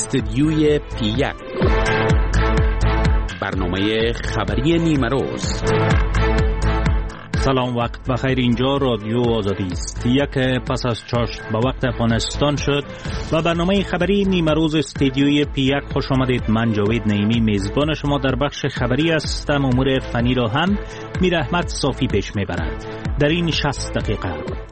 استدیوی پی1 برنامه خبری نیمروز. سلام، وقت بخیر. اینجا رادیو آزادی است. یک پس از چاشت به وقت افغانستان شد و برنامه خبری نیمروز استدیوی پی1 خوش آمدید. من جاوید نعیمی میزبان شما در بخش خبری هستم. امور فنی را هم میر احمد صافی پیش میبرد. در این 60 دقیقه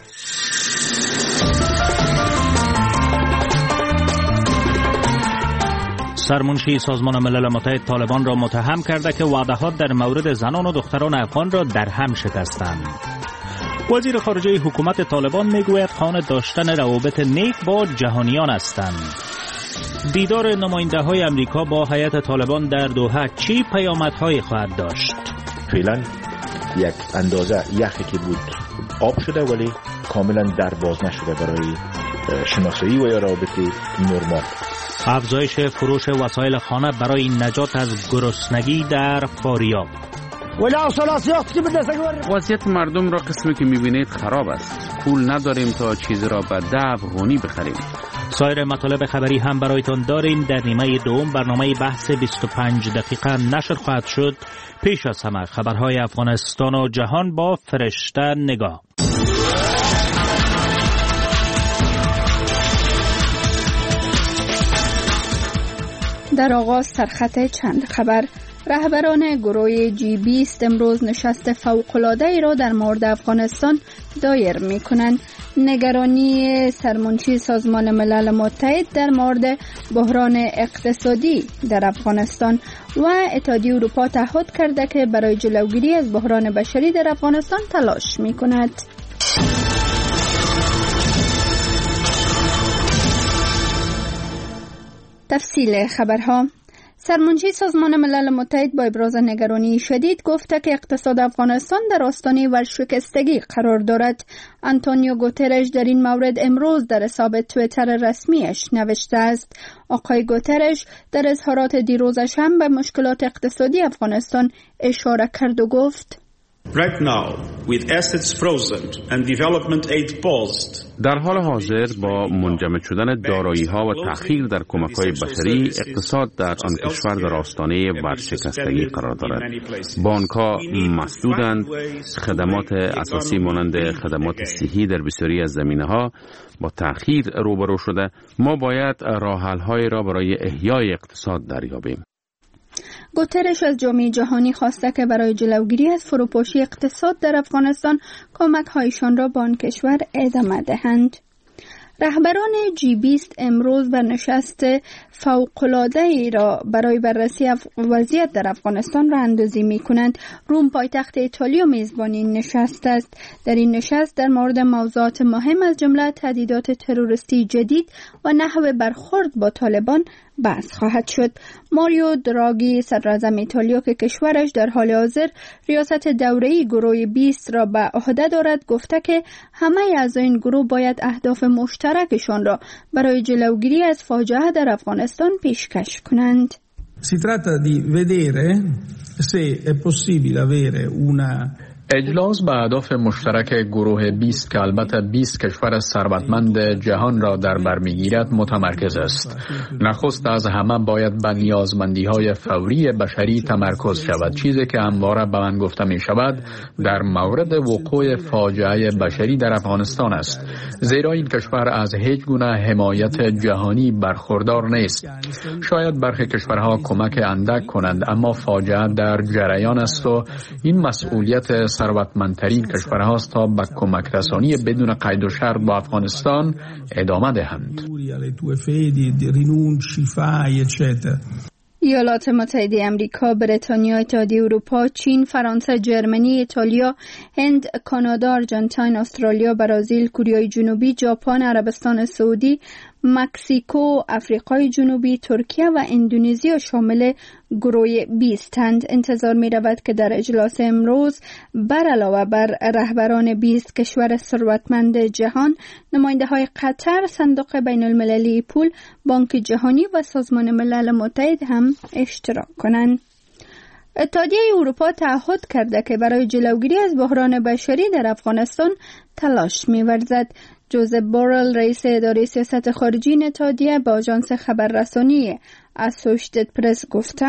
سرمنشی سازمان ملل متحد طالبان را متهم کرده که وعده‌ها در مورد زنان و دختران افغان را در هم شکستند. وزیر خارجه حکومت طالبان میگوید خواهان داشتن روابط نیک با جهانیان هستند. دیدار نماینده‌های امریکا با هیئت طالبان در دوحه چی پیامدهایی خواهد داشت؟ فعلا یک اندازه یخی که بود آب شده ولی کاملا در باز نشده برای شناسایی و یا روابط نرمال. افزایش فروش وسایل خانه برای نجات از گرسنگی در فاریاب. وضعیت مردم را قسمی که میبینید خراب است. پول نداریم تا چیزی را به 10 افغانی بخریم. سایر مطالب خبری هم برایتان داریم. در نیمه دوم برنامه بحث 25 دقیقه نشر خواهد شد. پیش از همه خبرهای افغانستان و جهان با فرشته نگاه. در آغاز سرخط چند خبر. رهبران گروه G20 امروز نشست فوق‌العاده را در مورد افغانستان دایر می کنند. نگرانی سرمنشی سازمان ملل متحد در مورد بحران اقتصادی در افغانستان و اتحادیه اروپا تعهد کرده که برای جلوگیری از بحران بشری در افغانستان تلاش می کند. تفصیل خبرها. سرمنشی سازمان ملل متحد با ابراز نگرانی شدید گفته که اقتصاد افغانستان در آستانه ورشکستگی قرار دارد. آنتونیو گوترش در این مورد امروز در حساب توییتر رسمیش نوشته است. آقای گوترش در اظهارات دیروزش هم به مشکلات اقتصادی افغانستان اشاره کرد و گفت: Right now, with assets frozen and development aid paused. در حال حاضر با منجمد شدن دارایی‌ها و تأخیر در کمک‌های بشری، اقتصاد در آن کشور در آستانه ورشکستگی قرار دارد. بانک‌ها مسدودند، خدمات اساسی مانند خدمات صحی در بسیاری از زمینه‌ها با تأخیر روبرو شده. ما باید راه‌حل‌هایی را برای احیای اقتصاد دریابیم. گوترش از جامعه جهانی خواسته که برای جلوگیری از فروپاشی اقتصاد در افغانستان کمک‌هایشان را به آن کشور ادامه دهند. رهبران G20 امروز بر نشست فوق‌العاده را برای بررسی وضعیت در افغانستان راه اندازی می‌کنند. روم پایتخت ایتالیا میزبان این نشست است. در این نشست در مورد موضوعات مهم از جمله تهدیدات تروریستی جدید و نحو برخورد با طالبان بحث خواهد شد. ماریو دراگی صدراعظم ایتالیا که کشورش در حال حاضر ریاست دوره‌ای گروه 20 را به عهده دارد گفته که همه اعضای این گروه باید اهداف مشترکشان را برای جلوگیری از فاجعه در افغانستان پیشکش کنند. Si tratta di vedere se è possibile avere una اجلاس به اهداف مشترک گروه 20 که البته 20 کشور ثروتمند جهان را در بر میگیرد متمرکز است. نخست از همه باید به نیازمندی‌های فوری بشری تمرکز شود، چیزی که همواره به من گفته می شود در مورد وقوع فاجعه بشری در افغانستان است، زیرا این کشور از هیچ گونه حمایت جهانی برخوردار نیست. شاید برخی کشورها کمک اندک کنند، اما فاجعه در جریان است و این مسئولیت ثروتمندترین کشورهاست تا به کمک رسانی بدون قید و شرط با افغانستان ادامه دهند. ایالات متحده آمریکا، بریتانیا، اتحادیه اروپا، چین، فرانسه، ژرمنی، ایتالیا، هند، کانادا، آرژانتین، استرالیا، برزیل، کره جنوبی، ژاپن، عربستان سعودی، مکزیکو، آفریقای جنوبی، ترکیه و اندونزیا شامل گروه 20 اند. انتظار می رود که در اجلاس امروز بر علاوه بر رهبران 20 کشور ثروتمند جهان، نماینده های قطر، صندوق بین المللی پول، بانک جهانی و سازمان ملل متحد هم اشتراک کنند. اتحادیه اروپا تعهد کرده که برای جلوگیری از بحران بشری در افغانستان تلاش می‌ورزد. جوزف بورل رئیس اداره سیاست خارجی اتحادیه با آژانس خبررسانی اسوشیتد پرس گفته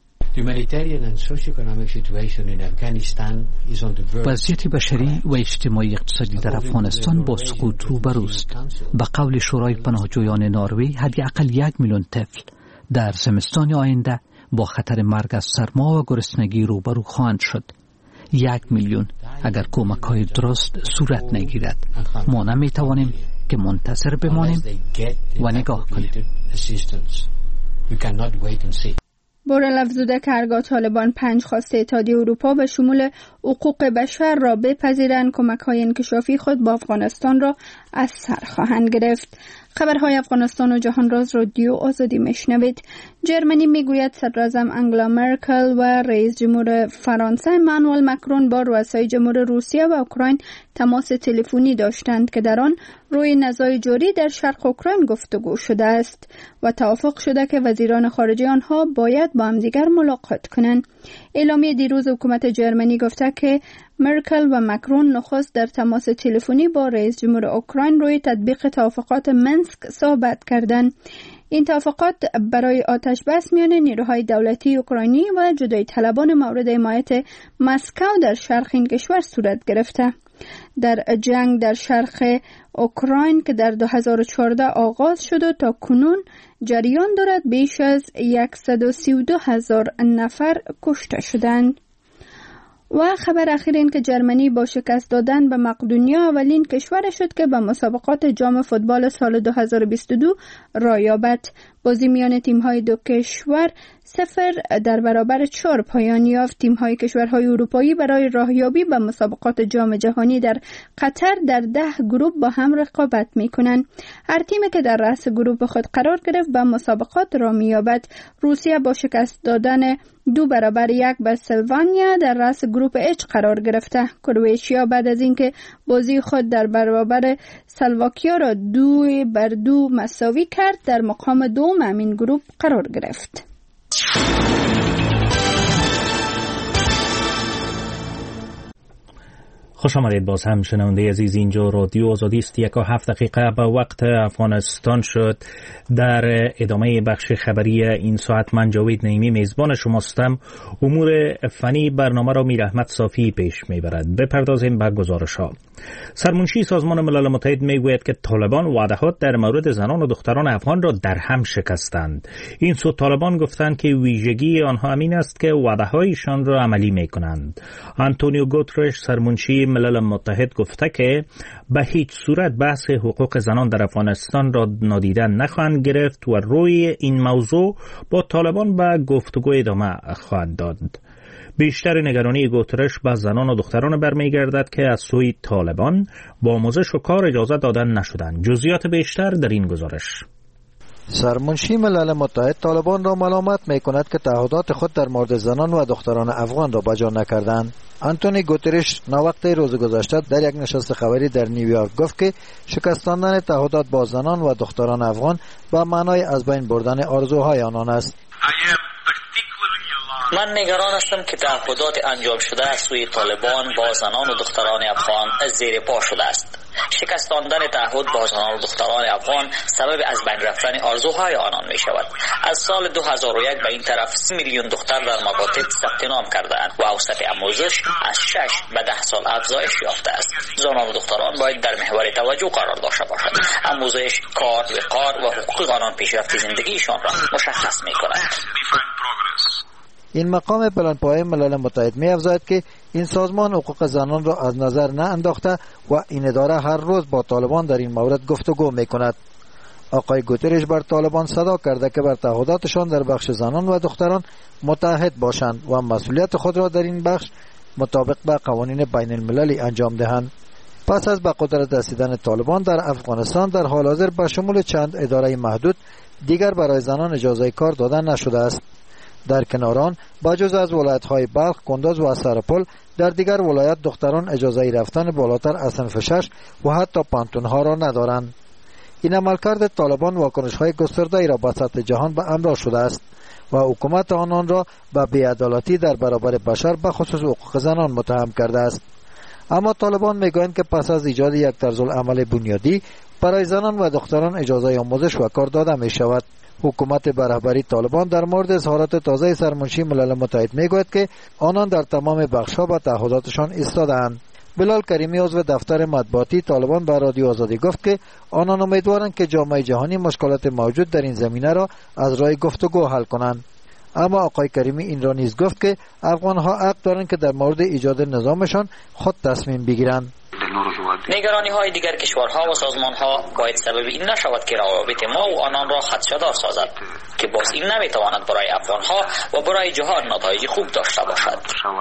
وضعیت بشری و اجتماعی اقتصادی در افغانستان با سقوط روبروست. به قول شورای پناهجویان نروژ حداقل 1 میلیون طفل در زمستان آینده با خطر مرگ از سرما و گرسنگی روبرو خواهند شد. 1 میلیون اگر کمک‌های درست صورت نگیرد. ما نمی‌توانیم که منتظر بمانیم و نگاه کنیم. بورل افزوده که هرگاه طالبان 5 خواسته اتحادیه اروپا به شمول حقوق بشر را بپذیرند، کمک‌های انکشافی خود با افغانستان را از سر خواهند گرفت. خبرهای افغانستان و جهان راز رادیو آزادی میشنوید. جرمنی میگوید صدراعظم انگلا مرکل و رئیس جمهور فرانسه امانوئل مکرون با رؤسای جمهور روسیه و اوکراین تماس تلفنی داشتند که در آن روی نزاع جاری در شرق اوکراین گفتگو شده است و توافق شده که وزیران خارجه آنها باید با همدیگر ملاقات کنند. اعلامیه دیروز حکومت جرمنی گفته که مرکل و مکرون نخست در تماس تلفنی با رئیس جمهور اوکراین روی تطبیق توافقات منسک صحبت کردند. این توافقات برای آتش بس میان نیروهای دولتی اوکراینی و جدایی طلبان مورد حمایت مسکو در شرق این کشور صورت گرفته. در جنگ در شرق اوکراین که در 2014 آغاز شد و تا کنون جریان دارد، بیش از 132,000 نفر کشته شدند. و خبر اخیر این که جرمنی با شکست دادن به مقدونیا اولین کشور شد که به مسابقات جام فوتبال سال 2022 راه یابد. بازی میان تیم‌های دو کشور 0-4 پایان یافت. تیم‌های کشورهای اروپایی برای راهیابی به مسابقات جام جهانی در قطر در 10 گروه با هم رقابت می‌کنند. هر تیمی که در رأس گروه خود قرار گرفت به مسابقات راه می‌یابد. روسیه با شکست دادن 2-1 به سلوانیا در رأس گروه اچ قرار گرفته. کرواتیا بعد از اینکه بازی خود در برابر سلواکیا را 2-2 مساوی کرد در مقام دوم همین گروه قرار گرفت. خوش آمدید باز هم شنونده عزیز. اینجا رادیو آزادی است. 1:07 دقیقه به وقت افغانستان شد. در ادامه بخش خبری این ساعت من جاوید نعیمی میزبان شماستم. امور فنی برنامه را میر احمد صافی پیش میبرد. بپردازیم به گزارش ها. سرمنشی سازمان ملل متحد میگوید که طالبان وعده‌ها در مورد زنان و دختران افغان را در هم شکستند. این سو طالبان گفتند که ویژگی آنها همین است که وعده‌هایشان را عملی میکنند. آنتونیو گوترش سرمنشی ملل متحد گفته که به هیچ صورت بحث حقوق زنان در افغانستان را نادیده نخواهند گرفت و روی این موضوع با طالبان به گفتگو ادامه خواهد داد. بیشتر نگرانی گوترش به زنان و دختران برمیگردد که از سوی طالبان با آموزش و کار اجازه دادن نشدند. جزئیات بیشتر در این گزارش. سرمنشی ملل متحد طالبان را ملامت می‌کند که تعهدات خود در مورد زنان و دختران افغان را بجا نکردند. آنتونی گوترش نوقت روز گذشته در یک نشست خبری در نیویورک گفت که شکستاندن تعهدات با زنان و دختران افغان به معنای از بین بردن آرزوهای آنان است. من نگران هستم که تعهدات انجام شده از سوی طالبان با زنان و دختران افغان زیر پا شده است. شکستاندن تعهد با زنان و دختران افغان سبب از بین رفتن آرزوهای آنان می شود. از سال 2001 به این طرف 30 میلیون دختر در مکاتب ثبت نام کرده‌اند و اوسط آموزش از 6 به 10 سال افزایش یافته است. زنان و دختران باید در محور توجه قرار داشته باشند. آموزش، کار، وقار و حقوق آنان پیشرفت زندگیشان را مشخص می کند. این مقام پلان‌پایه ملل متحد می‌افزاید که این سازمان حقوق زنان را از نظر نه انداخته و این اداره هر روز با طالبان در این مورد گفتگو می‌کند. آقای گوترش بر طالبان صدا کرده که بر تعهداتشان در بخش زنان و دختران متحد باشند و مسئولیت خود را در این بخش مطابق با قوانین بین المللی انجام دهند. پس از به قدرت رسیدن طالبان در افغانستان در حال حاضر به شمول چند اداره محدود دیگر برای زنان اجازه کار دادن نشده است. در کنار آن بجز از ولایت‌های بلخ، کندز و سرپل در دیگر ولایت دختران اجازه رفتن بالاتر از صنف 6 و حتی پانتون‌ها را ندارند. این عملکرد طالبان واکنش‌های گسترده‌ای را به سطح جهان به همراه شده است و حکومت آنان را به بی‌عدالتی در برابر بشر به خصوص حقوق زنان متهم کرده است. اما طالبان میگویند که پس از ایجاد یک طرزالعمل بنیادی برای زنان و دختران اجازه آموزش و کار داده می شود. حکومت به رهبری طالبان در مورد اظهارات تازه سرمنشی ملل متحد میگوید که آنان در تمام بخش‌ها به تعهداتشان ایستاده‌اند. بلال کریمی عضو دفتر مطبوعاتی طالبان به رادیو آزادی گفت که آنان امیدوارند که جامعه جهانی مشکلات موجود در این زمینه را از راه گفتگو حل کنند. اما آقای کریمی این را نیز گفت که افغان‌ها حق دارند که در مورد ایجاد نظامشان خود تصمیم بگیرند. نگرانی های دیگر کشورها و سازمان ها باید سبب این نشود که روابط ما و آنان را خدشه‌دار سازد که باز این نمیتواند برای افغان ها و برای جهان نتایج خوب داشته باشد.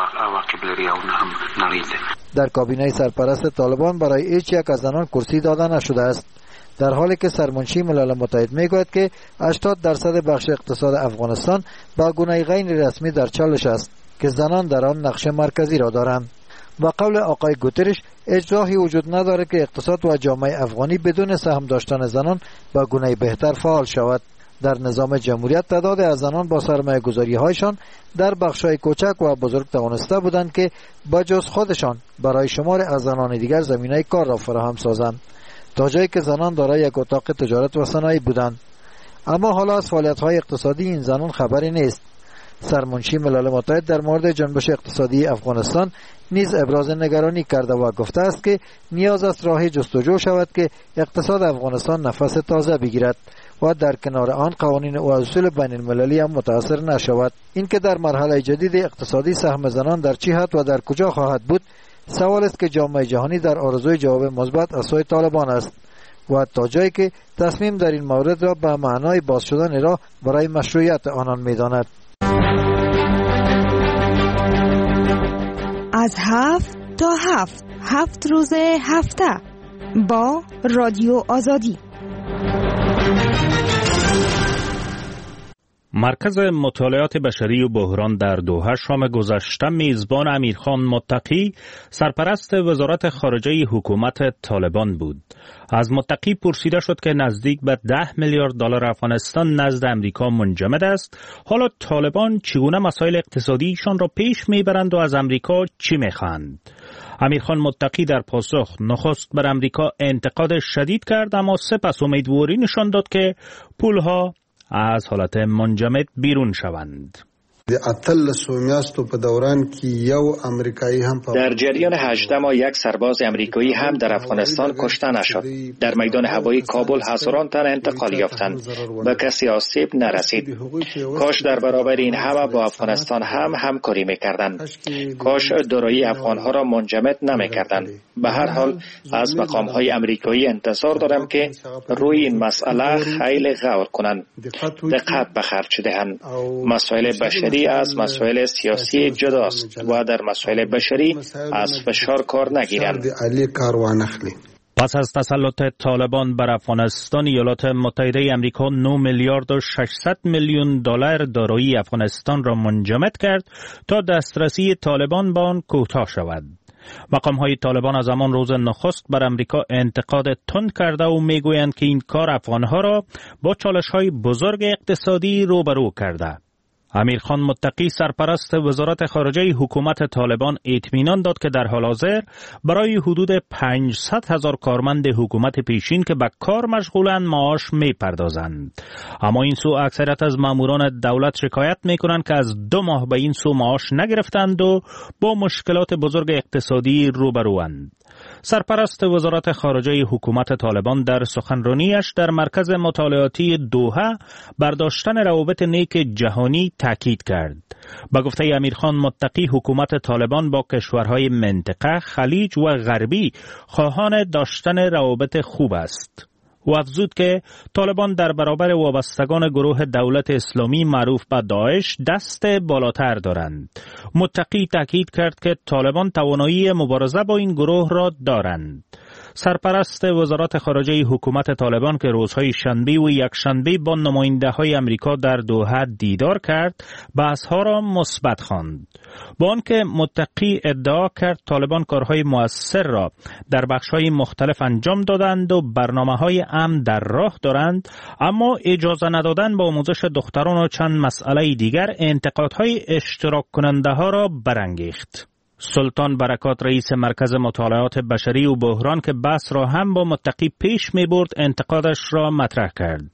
در کابینه سرپرست طالبان برای هیچ یک از زنان کرسی داده نشده است، در حالی که سرمنشی ملل متحد میگوید که 80% بخش اقتصاد افغانستان با گونه غیر رسمی در چالش است که زنان در آن نقش مرکزی را دارند. با قول آقای گوترش اجراحی وجود ندارد که اقتصاد و جامعه افغانی بدون سهم داشتن زنان با گونه بهتر فعال شود. در نظام جمهوریت تعداد از زنان با سرمایه گذاری هایشان در بخشای کوچک و بزرگ توانسته بودند که بجز خودشان برای شمار از زنان دیگر زمینه کار را فراهم سازند، تا جایی که زنان دارای یک اتاق تجارت و صنایع بودند. اما حالا از فعالیت‌های اقتصادی این زنان خبری نیست. سرمنشی ملل متحد در مورد جنبش اقتصادی افغانستان نیز ابراز نگرانی کرده و گفته است که نیاز است راهی جستجو شود که اقتصاد افغانستان نفس تازه بگیرد و در کنار آن قوانین و اصول بین المللی هم متاثر نشود. اینکه در مرحله جدید اقتصادی سهم زنان در چه حد و در کجا خواهد بود سوال است که جامعه جهانی در آرزوی جواب مثبت از سوی طالبان است و تا جایی که تصمیم در این مورد را به معنای باز شدن راه برای مشروعیت آنان می‌داند. از 7 تا 7 روز هفته با رادیو آزادی. مرکز مطالعات بشری و بحران در دوحه شام گذشته میزبان امیرخان متقی سرپرست وزارت خارجه حکومت طالبان بود. از متقی پرسیده شد که نزدیک به 10 میلیارد دلار افغانستان نزد امریکا منجمد است. حالا طالبان چگونه مسائل اقتصادیشان را پیش میبرند و از امریکا چی میخواهند؟ امیرخان متقی در پاسخ نخست بر امریکا انتقاد شدید کرد، اما سپس امیدواری نشان داد که پولها از حالت منجمد بیرون شوند. در جریان 18 ماه یک سرباز امریکایی هم در افغانستان کشته نشد. در میدان هوایی کابل هزاران تن انتقال یافتند، به کسی آسیب نرسید. کاش در برابر این همه با افغانستان هم همکاری میکردند. کاش دارایی افغانها را منجمد نمیکردند. به هر حال از مقامهای امریکایی انتظار دارم که روی این مسئله خیلی غور کنند، دقت به خرج دهند. مسائل بشری از مسائل سیاسی جداست و در مسائل بشری از فشار کار نگیرند. پس از تسلط طالبان بر افغانستان، ایالات متحده امریکا 9 میلیارد و 600 میلیون دلار دارایی افغانستان را منجمد کرد تا دسترسی طالبان به آن کوتاه شود. مقام‌های طالبان از همان روز نخست بر امریکا انتقاد تند کرده و میگویند که این کار افغانها را با چالش‌های بزرگ اقتصادی روبرو کرده. امیرخان متقی سرپرست وزارت خارجه حکومت طالبان اطمینان داد که در حال حاضر برای حدود 500,000 کارمند حکومت پیشین که به کار مشغولند معاش می‌پردازند. اما این سو اکثریت از ماموران دولت شکایت می‌کنند که از 2 ماه به این سو معاش نگرفتند و با مشکلات بزرگ اقتصادی روبروند. سرپرست وزارت خارجه حکومت طالبان در سخنرانیش در مرکز مطالعاتی دوحه برداشتن روابط نیک جهانی تاکید کرد. با گفته امیرخان متقی، حکومت طالبان با کشورهای منطقه، خلیج و غربی خواهان داشتن روابط خوب است. و افزود که طالبان در برابر وابستگان گروه دولت اسلامی معروف به داعش دست بالاتر دارند. متقی تاکید کرد که طالبان توانایی مبارزه با این گروه را دارند. سرپرست وزارت خارجه حکومت طالبان که روزهای شنبه و یکشنبه با نماینده‌های امریکا در دوحه دیدار کرد، بحث‌ها را مثبت خواند. با آنکه متقی ادعا کرد طالبان کارهای مؤثر را در بخش‌های مختلف انجام دادند و برنامه‌های امن در راه دارند، اما اجازه ندادن به آموزش دختران و چند مسئله دیگر انتقادهای اشتراک کننده ها را برانگیخت. سلطان برکات رئیس مرکز مطالعات بشری و بحران که بحث را هم با متقی پیش می برد انتقادش را مطرح کرد.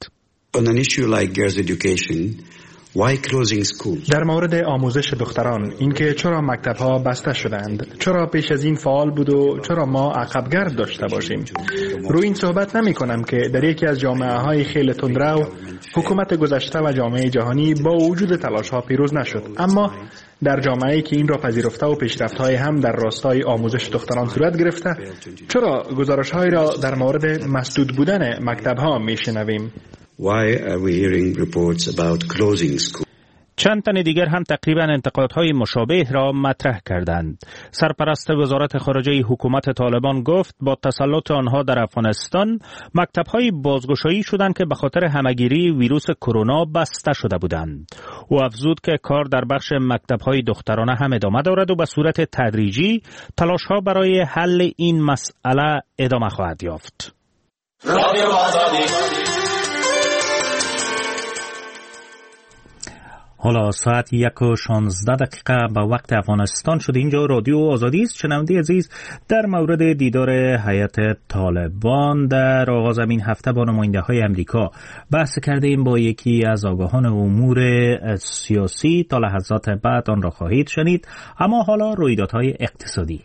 در مورد آموزش دختران، اینکه چرا مکتب‌ها بسته شدند، چرا پیش از این فعال بود و چرا ما عقبگرد داشته باشیم. روی این صحبت نمی کنم که در یکی از جامعه‌های خیلی تندرو حکومت گذشته و جامعه جهانی با وجود تلاش‌ها پیروز نشد، اما در جامعه‌ای که این را پذیرفته و پیشرفت‌های هم در راستای آموزش دختران صورت گرفته، چرا گزارش‌هایی را در مورد مسدود بودن مکتب‌ها می‌شنویم؟ Why are we hearing reports about closing schools? چند تن دیگر هم تقریبا انتقادهای مشابه را مطرح کردند. سرپرست وزارت خارجه حکومت طالبان گفت با تسلط آنها در افغانستان مکتب‌های بازگشایی شدند که به خاطر همه‌گیری ویروس کرونا بسته شده بودند. او افزود که کار در بخش مکتب‌های دخترانه هم ادامه دارد و به صورت تدریجی تلاش‌ها برای حل این مسئله ادامه خواهد یافت. حالا ساعت 1:16 به وقت افغانستان شد. اینجا رادیو آزادی است. شنونده عزیز، در مورد دیدار هیئت طالبان در آغاز این هفته با نماینده‌های امریکا بحث کردیم با یکی از آگاهان امور سیاسی. تا لحظات بعد آن را خواهید شنید. اما حالا رویدادهای اقتصادی.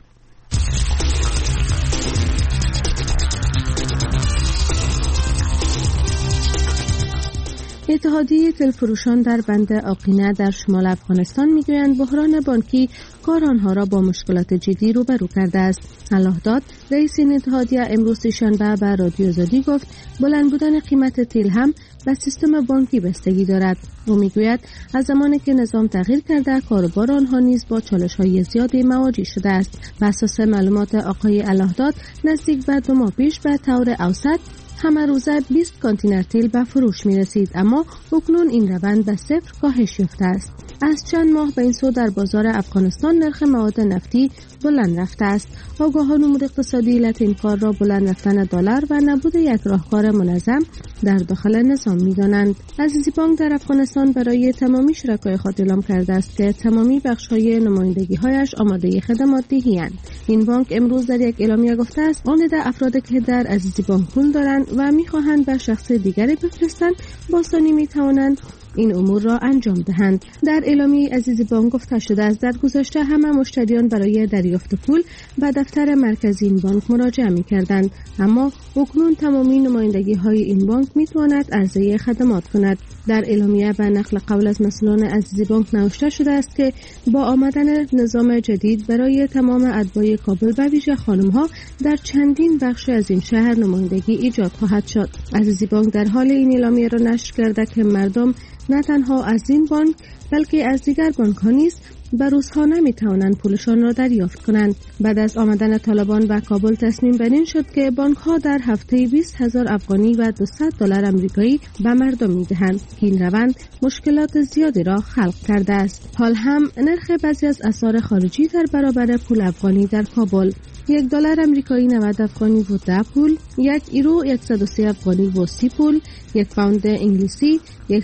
اتحادیه تلفروشان در بند آقینه در شمال افغانستان میگویند بحران بانکی کار آنها را با مشکلات جدی روبرو کرده است. اللهداد رئیس این اتحادیه امروز شنبه به رادیو آزادی گفت بلند بودن قیمت تیل هم به سیستم بانکی بستگی دارد. او میگوید از زمانی که نظام تغییر کرده کاروبار آنها نیز با چالش‌های زیادی مواجه شده است. بر اساس معلومات آقای اللهداد نزدیک به 2 ماه پیش به طور اوسط همه روزه 20 کانتینر تیل به فروش می رسید، اما اکنون این روند به 0 کاهش یافته است. از چند ماه به این سو در بازار افغانستان نرخ مواد نفتی بلند رفته است. آگاهان امور اقتصادی علت این کار را بلند رفتن دلار و نبود یک راهکار منظم در داخل نظام می‌دانند. عزیزی بانک در افغانستان برای تمامی شرکای خود اعلام کرده است که تمامی بخش‌های نمایندگی‌هایش آماده خدمات دهی‌اند. این بانک امروز در یک اعلامیه گفته است آن ده افرادی که در عزیزی بانک پول دارند و می‌خواهند به شخص دیگری بفرستند با آسانی می‌توانند این امور را انجام دهند. در اعلامیه عزیزی بانک گفته شده است در گذشته همه مشتریان برای دریافت پول به دفتر مرکزی این بانک مراجعه می‌کردند، اما اکنون تمامی نمایندگی‌های این بانک می‌تواند عرضه خدمات کند. در اعلامیه به نقل قول از مسئولان عزیزی بانک نوشته شده است که با آمدن نظام جدید برای تمام اتباع کابل و ویژه خانم‌ها در چندین بخش از این شهر نمایندگی ایجاد خواهد شد. عزیزی بانک در حال این اعلامیه را نشر کرده که مردم نه تنها از این بانک بلکه از دیگر بانک‌ها نیز به روزها نمی‌توانند پولشان را دریافت کنند. بعد از آمدن طالبان به کابل تصمیم بر این شد که بانک‌ها در هفته 20,000 افغانی و $200 آمریکایی به مردم می‌دهند که این روند مشکلات زیادی را خلق کرده است. حال هم نرخ بعضی از اسعار خارجی در برابر پول افغانی در کابل: $1 آمریکایی 90 افغانی و 10 پول، 1 یورو 130 افغانی و 30 پول، 1 پوند انگلیسی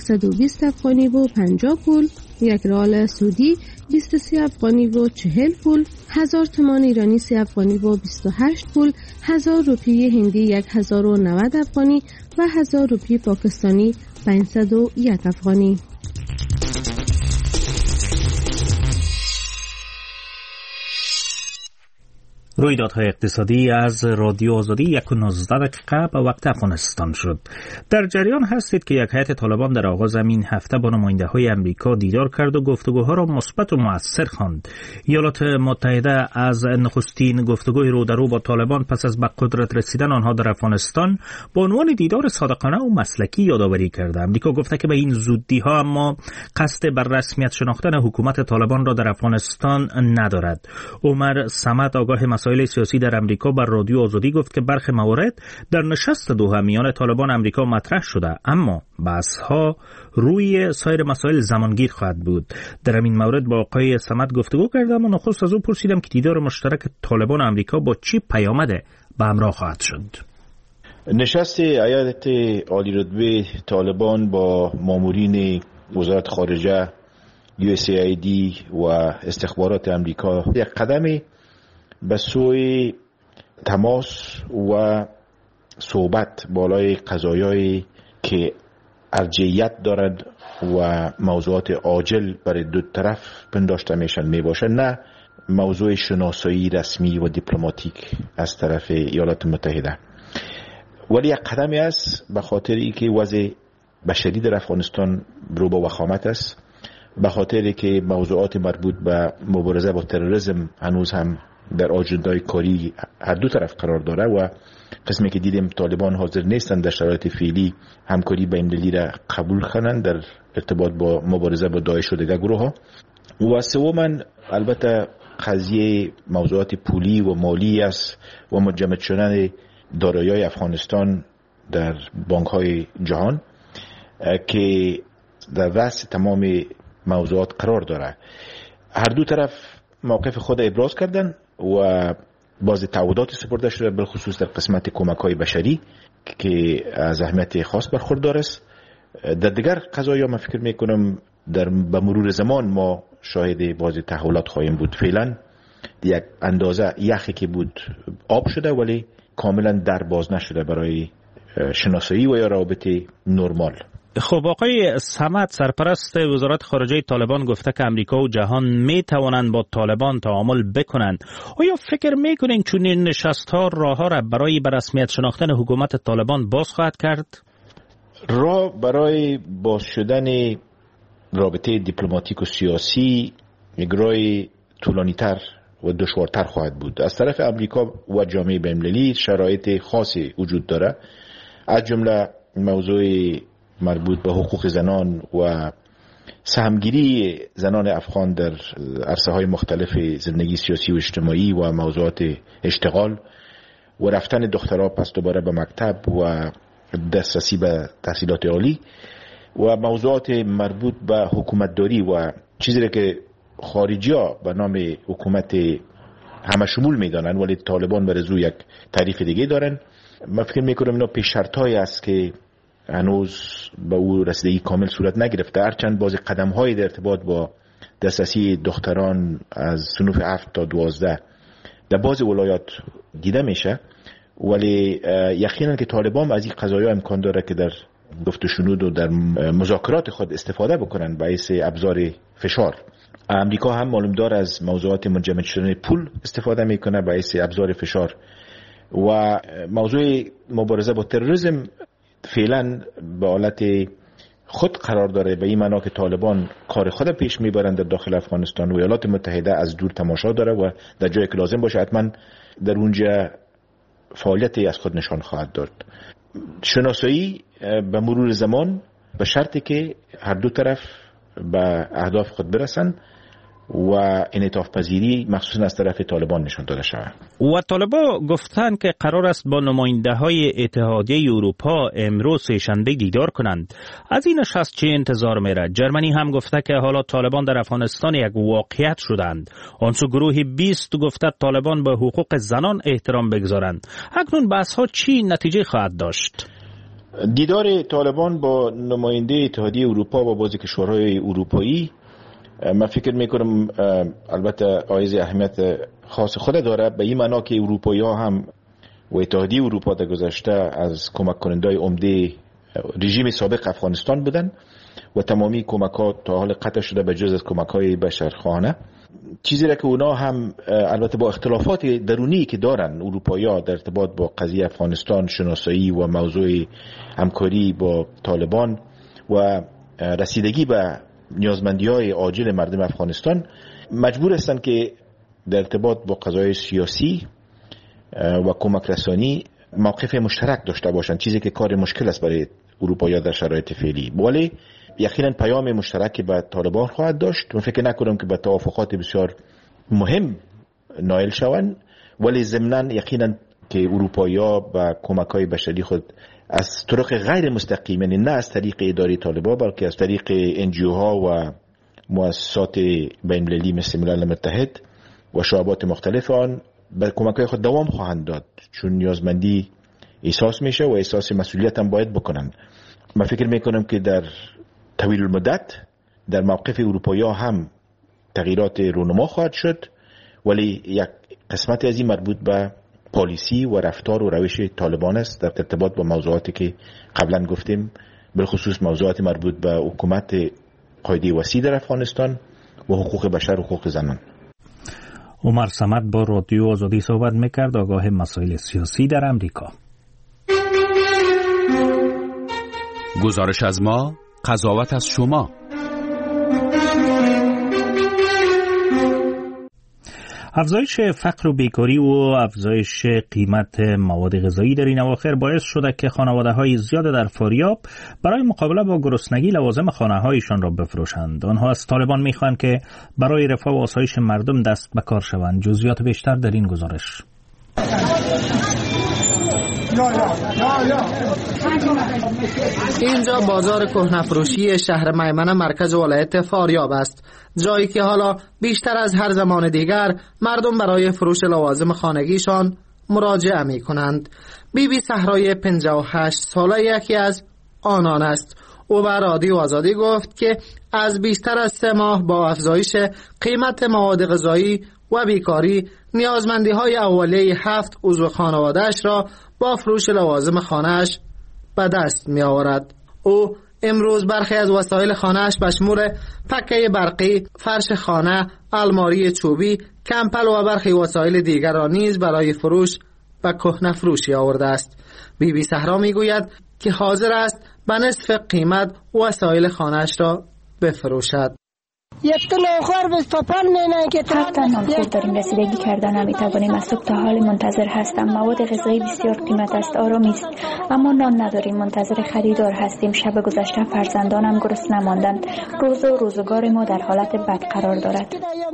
120 افغانی و 50 پول، 1 ریال سعودی 23 افغانی و 40 پول، 1000 تومان ایرانی 30 افغانی و 28 پول، 1000 روپیه هندی 1090 افغانی و 1000 روپیه پاکستانی 501 افغانی. رویدادهای اقتصادی از رادیو آزادی 1:19 به وقت افغانستان شد. در جریان هستید که یک هیئت طالبان در آغاز این هفته با نماینده‌های امریکا دیدار کرد و گفتگوها را مثبت و مؤثر خواند. ایالات متحده از نخستین گفتگوی رو در رو با طالبان پس از به قدرت رسیدن آنها در افغانستان با عنوان دیدار صادقانه و مسلکی یادآوری کرده. امریکا گفته که به این زودی‌ها اما قصد بر رسمیت شناختن حکومت طالبان را در افغانستان ندارد. عمر صمد آگاه مسائل سیاسی در امریکا بر رادیو آزادی گفت که برخی موارد در نشست دوحه میان طالبان امریکا مطرح شده، اما بحث‌ها روی سایر مسائل زمانگیر خواهد بود. در این مورد با آقای صمد گفتگو کردم و نخست از او پرسیدم که دیدار مشترک طالبان امریکا با چی پیامده به همراه خواهد شد. نشست هیئت عالی رتبه طالبان با مامورین وزارت خارجه USAID و استخبارات امریکا یک قدمی به سوی تماس و صحبت بالای قضایایی که ارجحیت دارد و موضوعات عاجل برای دو طرف پنداشته میشن می باشد، نه موضوع شناسایی رسمی و دیپلماتیک از طرف ایالات متحده. ولی یک قدمی است به خاطر اینکه وضع بشری در افغانستان رو به وخامت است، به خاطر که موضوعات مربوط به مبارزه با تروریسم هنوز هم در آجندای کاری هر دو طرف قرار داره و قسمی که دیدیم طالبان حاضر نیستند در شرایط فعلی همکاری بین‌المللی را قبول کنند در ارتباط با مبارزه با داعش و دیگر گروه ها. و سوماً البته قضیه موضوعات پولی و مالی است و منجمد شدن دارایی‌های افغانستان در بانک‌های جهان که در رأس تمام موضوعات قرار داره. هر دو طرف موقف خود ابراز کردن و باز تعهدات سپرده شده، بالخصوص در قسمت کمک‌های بشری که از اهمیت خاص برخوردار است. در دیگر قضایا من فکر میکنم به مرور زمان ما شاهد باز تحولات خواهیم بود. فعلا یک اندازه یخی که بود آب شده ولی کاملا در باز نشده برای شناسایی و یا رابطه نرمال. خب آقای صمد، سرپرست وزارت خارجه طالبان گفته که امریکا و جهان می توانند با طالبان تعامل بکنند. آیا فکر میکنین چون این نشست ها راه ها را برای به رسمیت شناختن حکومت طالبان باز خواهد کرد؟ راه برای باز شدن رابطه دیپلماتیک و سیاسی یک راه طولانی تر و دشوارتر خواهد بود. از طرف امریکا و جامعه بین‌المللی شرایط خاصی وجود داره، از جمله موضوع مربوط به حقوق زنان و سهمگیری زنان افغان در عرصه‌های مختلف زندگی سیاسی و اجتماعی و موضوعات اشتغال و رفتن دخترها پس دوباره به مکتب و دسترسی به تحصیلات عالی و موضوعات مربوط به حکومتداری و چیزی که خارجی‌ها به نام حکومت همه شمول میدانن ولی طالبان برای یک تعریف دیگه دارن. من فکر میکنم اینا پیش شرطایی است که هنوز به او رسیدگی کامل صورت نگرفته، هرچند بعضی قدم‌های در ارتباط با دسترسی دختران از صنوف 7 تا 12 در بعضی ولایات دیده میشه، ولی یقینا که طالبان از این قضایا امکان داره که در گفت و شنود و در مذاکرات خود استفاده بکنن باعث ابزار فشار. امریکا هم معلوم دار از موضوعات منجمد شدن پول استفاده میکنه باعث ابزار فشار و موضوع مبارزه با تروریسم فعلا به حالت خود قرار داره، به این معنا که طالبان کار خود پیش میبرند در داخل افغانستان و ایالات متحده از دور تماشا داره و در جایی که لازم باشه حتما در اونجا فعالیتی از خود نشان خواهد داد. شناسایی به مرور زمان به شرطی که هر دو طرف به اهداف خود برسند و انعطاف پذیری مخصوصا از طرف طالبان نشان داده شود. و طالبان گفتند که قرار است با نماینده های اتحادیه اروپا امروز سه‌شنبه دیدار کنند. از این نشست چه انتظار میره؟ جرمنی هم گفته که حالا طالبان در افغانستان یک واقعیت شدند. آنسو گروه 20 گفته طالبان به حقوق زنان احترام بگذارند. اکنون بحث ها چی نتیجه خواهد داشت؟ دیدار طالبان با نماینده اتحادیه اروپا و بعضی کشورهای اروپایی من فکر میکنم البته عایز اهمیت خاص خود داره، به این معنا که اروپایی ها هم و اتحادیه اروپا در گذشته از کمک کننده عمده رژیم سابق افغانستان بودن و تمامی کمک ها تا حال قطع شده به جز از کمک های بشرخوانه. چیزی را که اونا هم البته با اختلافات درونی که دارن اروپایی ها در ارتباط با قضیه افغانستان، شناسایی و موضوع همکاری با طالبان و رسیدگی به نیازمندی‌های عاجل مردم افغانستان، مجبور هستند که در ارتباط با قضایای سیاسی و کمک رسانی موقف مشترک داشته باشند، چیزی که کار مشکل است برای اروپایی‌ها در شرایط فعلی. ولی یقینا پیام مشترک به طالبان خواهد داشت. من فکر نکنم که به توافقات بسیار مهم نائل شوند، ولی ضمناً یقینا که اروپایی‌ها با کمک‌های بشری خود از طرق غیر مستقیم، یعنی نه از طریق اداره طالبان بلکه از طریق NGO ها و مؤسسات بین‌المللی مثل ملل متحد و شعبات مختلف آن به کمک‌های خود دوام خواهند داد، چون نیازمندی احساس میشه و احساس مسئولیت هم باید بکنن. من فکر میکنم که در طویل المدت در موقف اروپایی هم تغییرات رونما خواهد شد، ولی یک قسمت از این مربوط به پالیسی و رفتار و روش طالبان است در ارتباط با موضوعاتی که قبلا گفتیم، بالخصوص موضوعات مربوط به حکومت قاعده وسیع در افغانستان و حقوق بشر و حقوق زنان. عمر صمد با رادیو آزادی صحبت میکرد، آگاه مسائل سیاسی در امریکا. گزارش از ما، قضاوت از شما. افزایش فقر و بیکاری و افزایش قیمت مواد غذایی در این اواخر باعث شده که خانواده‌های زیاد در فاریاب برای مقابله با گرسنگی لوازم خانه‌هایشان را بفروشند. آنها از طالبان می‌خواهند که برای رفاه و آسایش مردم دست به کار شوند. جزئیات بیشتر در این گزارش. اینجا بازار کهنه‌فروشی شهر میمنه مرکز ولایت فاریاب است، جایی که حالا بیشتر از هر زمان دیگر مردم برای فروش لوازم خانگیشان مراجعه می کنند. بیبی صحرای 58 ساله یکی از آنان است. او به رادیو آزادی گفت که از بیشتر از 3 ماه با افزایش قیمت مواد غذایی و بیکاری نیازمندی های اولیه 7 عضو خانواده‌اش را با فروش لوازم خانه‌اش به دست می آورد. او امروز برخی از وسایل خانه‌اش به شمول پکه برقی، فرش خانه، الماری چوبی، کمپل و برخی وسایل دیگر را نیز برای فروش به کهنه فروشی آورده است. بیبی صحرا می گوید که حاضر است به نصف قیمت وسایل خانه‌اش را بفروشد. یک نانخور 25 میلیون که 7 تن نانخور داریم، رسیدگی کردن نمیتوانیم. از صبح تا حال منتظر هستم. مواد غذایی بسیار قیمت است، آرامی است، اما نان نداریم. منتظر خریدار هستیم. شب گذشته فرزندانم گرسنه ماندند. روز و روزگار ما در حالت بد قرار دارد.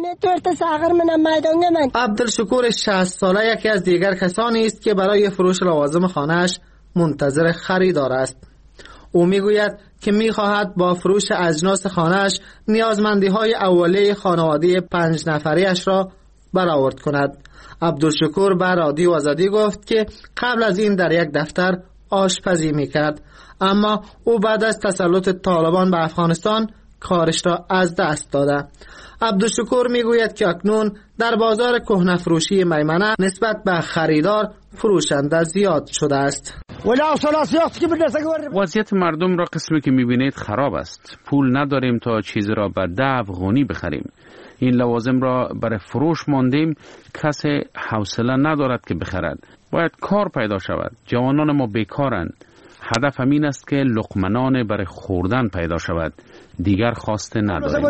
عبدالشکور 60 ساله یکی از دیگر کسانی است که برای فروش لوازم خانه‌اش منتظر خریدار است. او میگوید که میخواهد با فروش اجناس خانه‌اش نیازمندی‌های اولیه خانواده 5 نفریش را برآورد کند. عبدالشکور به رادیو آزادی گفت که قبل از این در یک دفتر آشپزی میکرد، اما او بعد از تسلط طالبان به افغانستان کارش را از دست داده. عبدالشکور میگوید که اکنون در بازار کهنه فروشی میمنه نسبت به خریدار فروشنده زیاد شده است. وضعیت مردم را قسمی که میبینید خراب است. پول نداریم تا چیزی را به 10 افغانی بخریم. این لوازم را برای فروش ماندیم، کسی حوصله ندارد که بخرد. باید کار پیدا شود. جوانان ما بیکارند. هدف همین است که لقمه برای خوردن پیدا شود. دیگر خواسته نداریم.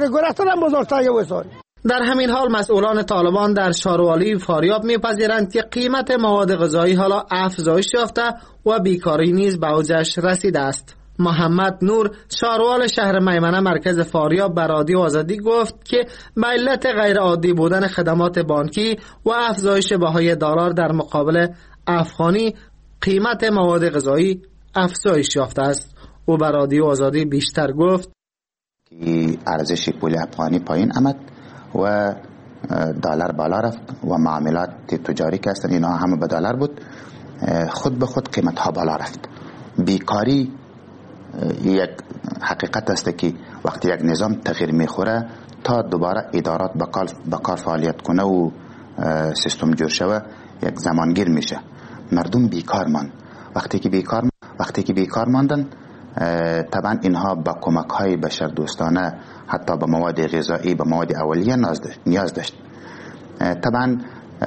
در همین حال مسئولان طالبان در شاروالی فاریاب میپذیرند که قیمت مواد غذایی حالا افزایش یافته و بیکاری نیز به اوجش رسیده است. محمد نور شاروال شهر میمنه مرکز فاریاب به رادیو آزادی گفت که به علت غیر عادی بودن خدمات بانکی و افزایش بهای دلار در مقابل افغانی قیمت مواد غذایی افزایش یافته است. او به رادیو آزادی بیشتر گفت که ارزش پول افغانی پایین آمد و دلار بالا رفت و معاملات تجاری که هستند اینها همه به دلار بود، خود به خود قیمت ها بالا رفت. بیکاری یک حقیقت است که وقتی یک نظام تغییر میخوره تا دوباره ادارات به کار فعالیت کنه و سیستم جور شوه یک زمانگیر میشه. مردم بیکار ماند. وقتی که بیکار ماندن طبعا اینها با کمک های بشر دوستانه حتی به مواد غذایی، به مواد اولیه نیاز داشت. طبعا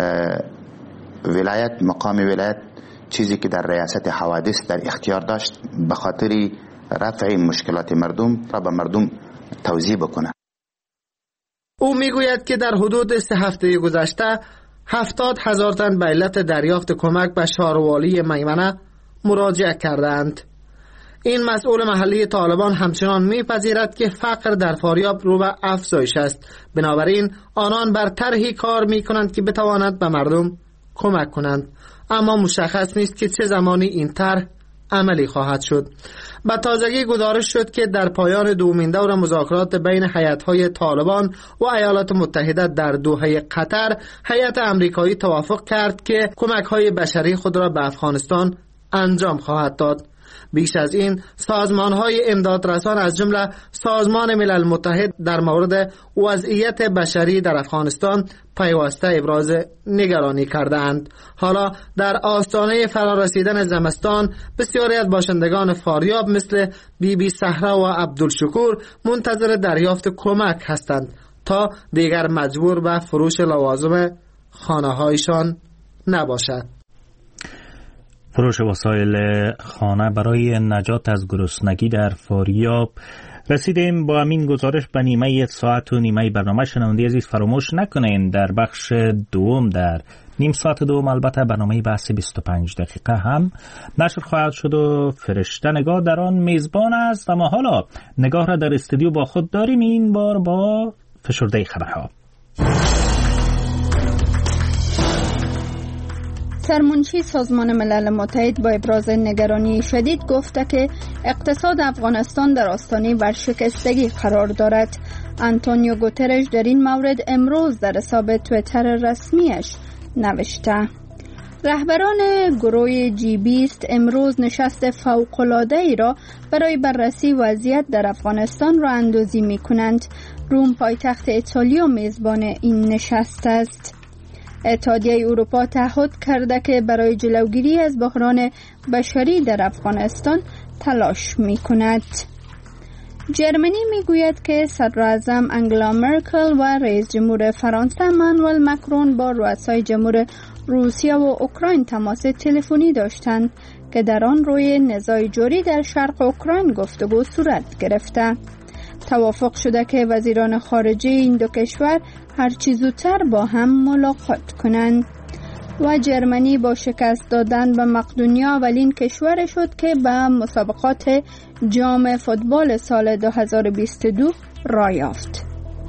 مقام ولایت چیزی که در ریاست حوادث در اختیار داشت به خاطر رفع مشکلات مردم را به مردم توزیع بکنه. او میگوید که در حدود 3 هفته گذشته 70,000 تن به علت دریافت کمک به شاروالی میمنه مراجعه کردند. این مسئول محلی طالبان همچنان میپذیرد که فقر در فاریاب رو به افزایش است. بنابراین آنان بر طرحی کار میکنند که بتواند به مردم کمک کنند، اما مشخص نیست که چه زمانی این طرح عملی خواهد شد. به تازگی گزارش شد که در پایان دومین دور مذاکرات بین هیئت‌های طالبان و ایالات متحده در دوحه قطر، هیئت آمریکایی توافق کرد که کمک‌های بشری خود را به افغانستان انجام خواهد داد. بیش از این سازمان‌های امدادرسان از جمله سازمان ملل متحد در مورد وضعیت بشری در افغانستان پیوسته ابراز نگرانی کردند. حالا در آستانه فرارسیدن زمستان بسیاری از باشندگان فاریاب مثل بیبی صحرا و عبدالشکور منتظر دریافت کمک هستند تا دیگر مجبور به فروش لوازم خانه‌هایشان نباشد. فروش وسایل خانه برای نجات از گرسنگی در فاریاب. رسیدیم با همین گزارش به نیمه ساعت و نیمه برنامه. شنونده عزیز فراموش نکنین در بخش دوم در نیم ساعت دوم البته برنامه بحث 25 دقیقه هم نشر خواهد شد و فرشته نگاه در آن میزبان است. اما حالا نگاه را در استودیو با خود داریم، این بار با فشرده خبرها. سرمنشی سازمان ملل متحد با ابراز نگرانی شدید گفته که اقتصاد افغانستان در آستانه ورشکستگی قرار دارد. آنتونیو گوترش در این مورد امروز در حساب توییتر رسمیش نوشته. رهبران گروه G20 امروز نشست فوق‌العاده‌ای را برای بررسی وضعیت در افغانستان را اندازی می کنند. روم پایتخت ایتالیا میزبان این نشست است. اتحادیه اروپا تعهد کرده که برای جلوگیری از بحران بشری در افغانستان تلاش می کند. جرمنی می گوید که صدراعظم انگلا مرکل و رئیس جمهور فرانسه امانوئل مکرون با رؤسای جمهور روسیه و اوکراین تماس تلفنی داشتند که در آن روی نزاع جاری در شرق اوکراین گفتگو صورت گرفته. توافق شده که وزیران خارجه این دو کشور هرچی زودتر با هم ملاقات کنند. و جرمنی با شکست دادن به مقدونیا اولین کشور شد که به مسابقات جام فوتبال سال 2022 راه یافت.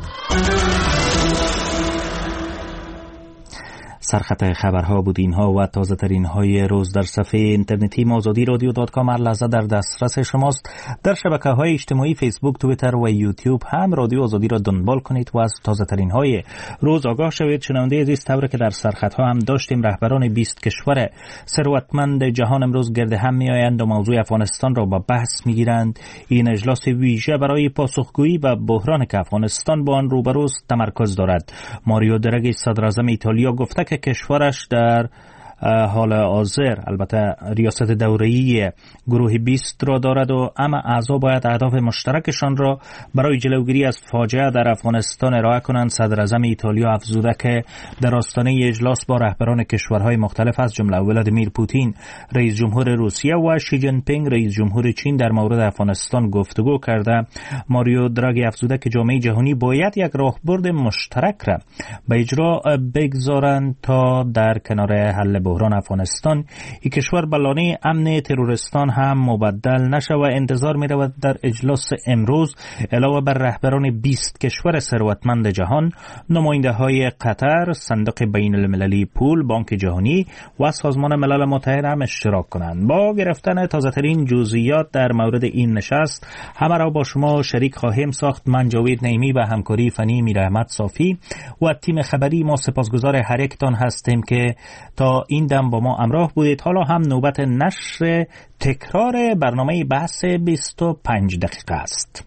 سرخط خبرها بود اینها و تازه ترین های روز در صفحه اینترنتی azadi.radio.com هر لحظه در دسترس شماست. در شبکه های اجتماعی فیسبوک، توییتر و یوتیوب هم رادیو آزادی را دنبال کنید و از تازه ترین های روز آگاه شوید. شنونده عزیز، طوری که در سرخط ها هم داشتیم، رهبران 20 کشور ثروتمند جهان امروز گرد هم می آیند و موضوع افغانستان را با بحث می گیرند. این اجلاس ویژه برای پاسخگویی به بحرانی که افغانستان با آن روبروست تمرکز دارد. ماریو دراگی صدراعظم ایتالیا گفته که کشورش در حال حاضر البته ریاست دوره‌ای گروه 20 را دارد و اما اعضا باید اهداف مشترکشان را برای جلوگیری از فاجعه در افغانستان ارائه کنند. صدراعظم ایتالیا افزوده که در آستانه اجلاس با رهبران کشورهای مختلف از جمله ولادیمیر پوتین رئیس جمهور روسیه و شی جین پینگ رئیس جمهور چین در مورد افغانستان گفتگو کرده. ماریو دراگی افزوده که جامعه جهانی باید یک راهبرد مشترک را به اجرا بگذارند تا در کنار حل بحران افغانستان این کشور به لانه امن تروریستان هم مبدل نشود و انتظار می رود در اجلاس امروز علاوه بر رهبران 20 کشور ثروتمند جهان، نماینده های قطر، صندوق بین المللی پول، بانک جهانی و سازمان ملل متحد هم اشتراک کنند. با گرفتن تازه ترین جزئیات در مورد این نشست همه را با شما شریک خواهیم ساخت. من جاوید نعیمی و همکاری فنی میر احمد صافی و تیم خبری ما سپاسگزار هر یکتان هستیم که تا این دم با ما همراه بودید. حالا هم نوبت نشر تکرار برنامه بحث 25 دقیقه است.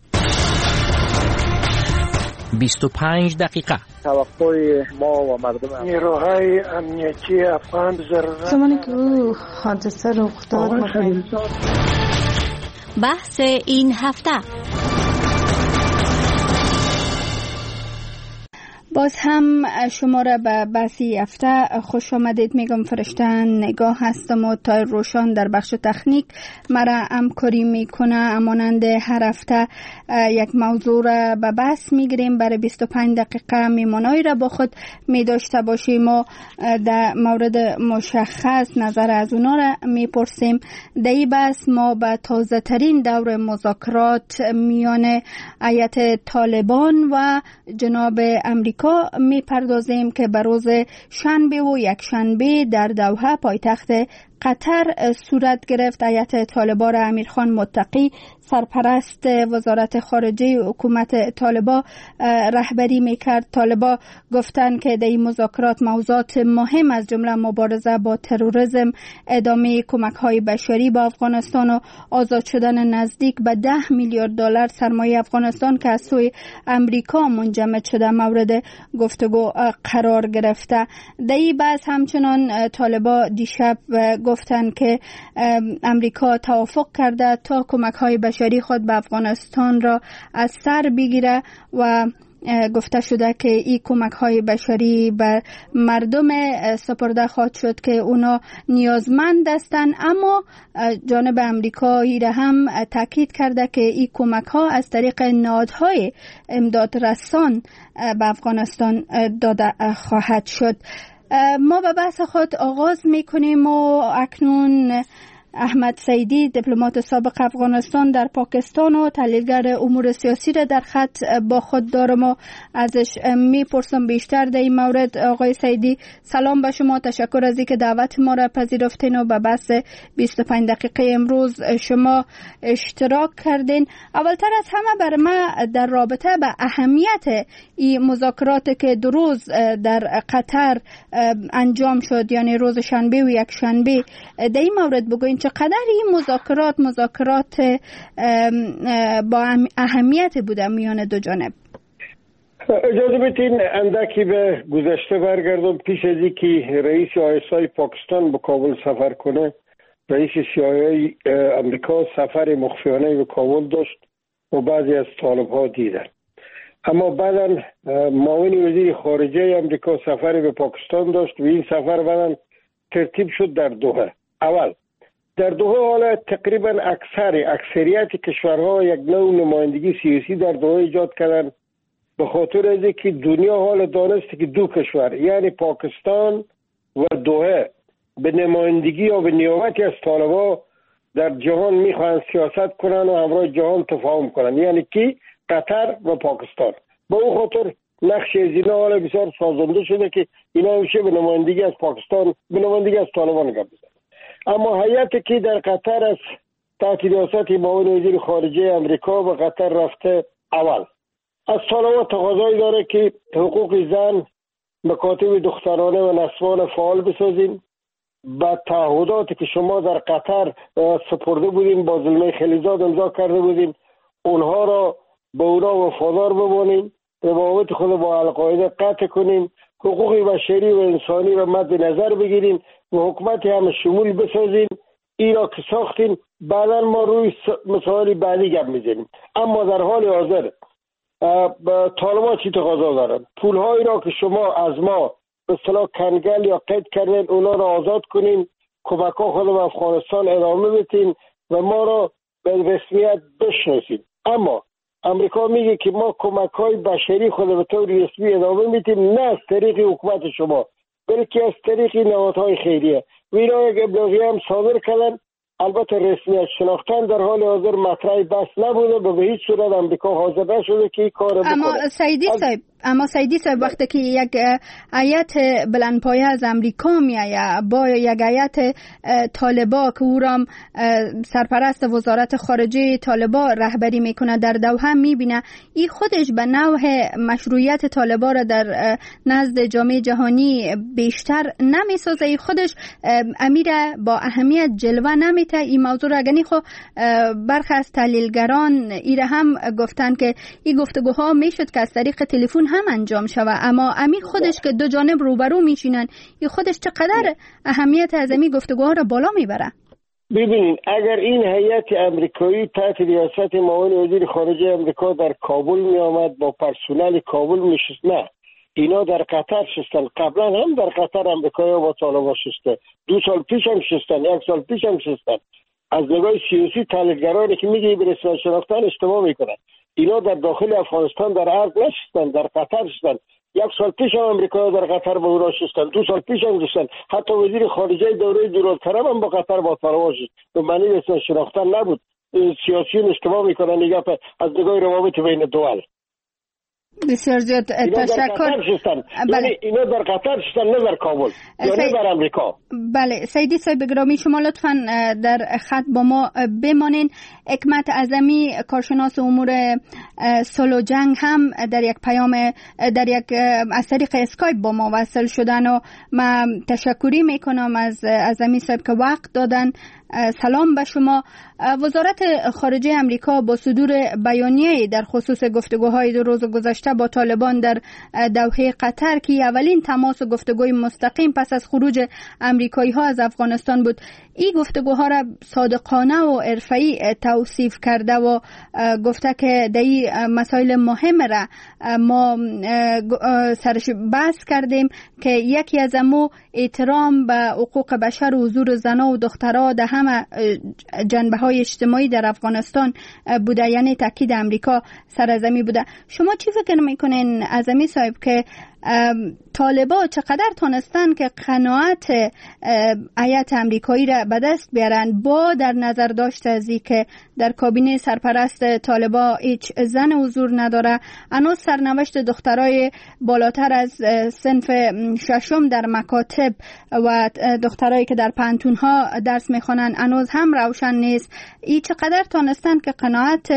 25 دقیقه توقع ما و مردم نیروهای امنیتی افغان ضرورت زمانی که حادثه رخ داد بحث این هفته. باز هم شما را به بحثی هفته خوش آمدید میگم. فرشته نگاه هستم و تا روشان در بخش تکنیک مرا همکاری میکنه. امانند هر هفته یک موضوع را به بحث میگیریم. برای 25 دقیقه میمانایی را با خود میداشته باشیم و در مورد مشخص نظر از اونا را میپرسیم. در این بحث ما به تازه ترین دور مذاکرات میان هیئت طالبان و جناب امریکا میپردازیم که به روز شنبه و یک شنبه در دوحه پایتخت قطر صورت گرفت. هیئت طالبان امیرخان متقی سرپرست وزارت خارجه حکومت طالبان رهبری میکرد. طالبان گفتند که در این مذاکرات موضوعات مهم از جمله مبارزه با تروریسم، ادامه کمک‌های بشری با افغانستان و آزاد شدن نزدیک به 10 میلیارد دلار سرمایه افغانستان که از سوی امریکا منجمد شده مورد گفتگو قرار گرفته. در این بحث همچنان طالبان دیشب گفتند که امریکا توافق کرده تا کمک‌های بشری خود به افغانستان را از سر بگیره و گفته شده که این کمک‌های بشری به مردم سپرده خواهد شد که اونا نیازمند هستند، اما جانب امریکا را هم تاکید کرده که این کمک‌ها از طریق نهادهای امداد رسان به افغانستان داده خواهد شد. ما به بحث خود آغاز می‌کنیم و اکنون احمد سیدی دیپلمات سابق افغانستان در پاکستان و تحلیلگر امور سیاسی را در خط با خود دارم و ازش میپرسم بیشتر در این مورد. آقای سیدی سلام به شما، تشکر از اینکه دعوت ما را پذیرفتین و به بحث 25 دقیقه امروز شما اشتراک کردین. اولتر از همه برای ما در رابطه به اهمیت این مذاکرات که دو روز در قطر انجام شد، یعنی روز شنبه و یک شنبه، در این مورد بگوین چقدر این مذاکرات با اهمیت بوده میان دو جانب؟ اجازه بدین اندکی به گذشته برگردم. پیش از اینکه رئیس ISI پاکستان به کابل سفر کنه، رئیس CIA امریکا سفر مخفیانه به کابل داشت و بعضی از طالب‌ها دیدن. اما بعدا معاون وزیر خارجه امریکا سفر به پاکستان داشت و این سفر بعدا ترتیب شد در دوحه. اول در دوحه حالا تقریبا اکثریت کشورها یک نوع نمایندگی سیاسی در دوحه ایجاد کردن، به خاطر از اینکه دنیا حالا دانسته که دو کشور یعنی پاکستان و دوحه به نمایندگی یا به نیابتی از طالبان در جهان میخوان سیاست کنن و همراه جهان تفاهم کنن، یعنی که قطر و پاکستان. با اون خاطر نقش از اینا حالا بسیار سازنده شده که اینا میشه به نمایندگی از پاکستان، به نمایندگی از طالبان گپ بزنن. اما هیئتی که در قطر از تحت ریاست معاون وزیر خارجه امریکا به قطر رفته، اول از طالبان تقاضایی داره که حقوق زن، مکاتب دخترانه و نسوان فعال بسازین. با تعهداتی که شما در قطر سپرده بودین، با زلمه خلیزاد امضا کرده بودین، اونها را به اونا وفادار بمانین، روابط خود با القاعده قطع کنین، حقوق بشری و انسانی را مد نظر بگیرین و حکومت هم شمول بسازین. این را که ساختین، بعدا ما روی مسائل بعدی گپ میزنیم. اما در حال حاضر طالبان چی تقاضا دارن؟ پولهایی را که شما از ما به اصطلاح کنگل یا قید کردین، اونا را آزاد کنین، کمک‌ها خود به افغانستان ادامه بدین و ما را به رسمیت بشناسید. اما امریکا میگه که ما کمک‌های بشری خود به طور رسمی ادامه میدیم، نه از طریق حکومت شما بلکه از طریق نهادهای خیریه. و اینا یک ابلاغیه هم صادر کردن. البته رسمیت شناختن در حال حاضر مطرح بحث نبوده و به هیچ صورت امریکا حاضر نشده که این کار بکنه. اما سیدی صاحب وقتی که یک هیئت بلندپایه از امریکا میآید با یک هیئت طالبان که او را سرپرست وزارت خارجه طالبان رهبری میکنه در دوحه میبینه، این خودش به نوع مشروعیت طالبان را در نزد جامعه جهانی بیشتر نمیسازه؟ این خودش امیر با اهمیت جلوه نمیته این موضوع را؟ اگه خو برخی از تحلیلگران این هم گفتن که این گفتگوها میشد که از طریق تلفن هم انجام شوه، اما امیر خودش که دو جانب روبرو میشینن، این خودش چقدر اهمیت از این گفتگوها را بالا میبره؟ ببینین، اگر این هیئت امریکایی تحت ریاست معاون وزیر خارجه امریکا در کابل می آمد، با پرسنل کابل میشست، نه، اینا در قطر شستن. قبلا هم در قطر امریکایی با طالبان شسته، 2 سال پیش هم شستن، 1 سال پیش هم شستن. از نگاه سیاسی تحلیلگرانی که میگه به رسمیت شناختن اشتباه میکنن. اینا در داخل افغانستان در ارگ نشستن، در قطر شستن. 1 سال پیش هم امریکا در قطر با اونا شستن، 2 سال پیش هم شستن. حتی وزیر خارجه دوره دورالکرم هم با قطر با طالبان شست. به معنی رسمیت شناختن نبود. سیاسیون اشتباه میکنن نگاه از نگاه روابط بین دول. بسیار زیاد تشکر. یعنی اینا در قطر شدن، نه در کابل یا نه در امریکا. بله سیدی صاحب گرامی، شما لطفاً در خط با ما بمانین. حکمت اعظمی کارشناس امور صلح و جنگ هم در یک پیام از طریق اسکایپ با ما وصل شدن و من تشکری میکنم از اعظمی صاحب که وقت دادن. سلام به شما. وزارت خارجه امریکا با صدور بیانیه در خصوص گفتگوهای 2 روز گذشته با طالبان در دوحه قطر که اولین تماس و گفتگوی مستقیم پس از خروج امریکایی ها از افغانستان بود، این گفتگوها را صادقانه و حرفه‌ای توصیف کرده و گفته که در این مسائل مهم را ما سرش بحث کردیم که یکی از امو احترام به حقوق بشر و حضور زنان و دخترها در همه جنبه های اجتماعی در افغانستان بوده، یعنی تاکید امریکا سرزمی بوده. شما چی فکر میکنین اعظمی صاحب که طالبان چقدر تونستن که قناعت هیئت امریکایی را به دست بیارن با در نظر داشته از که در کابینه سرپرست طالبان هیچ زن حضور نداره، هنوز سرنوشت دخترای بالاتر از صنف 6 در مکاتب و دخترایی که در پانتون ها درس میخوانن هنوز هم روشن نیست. این چقدر تونستن که قناعت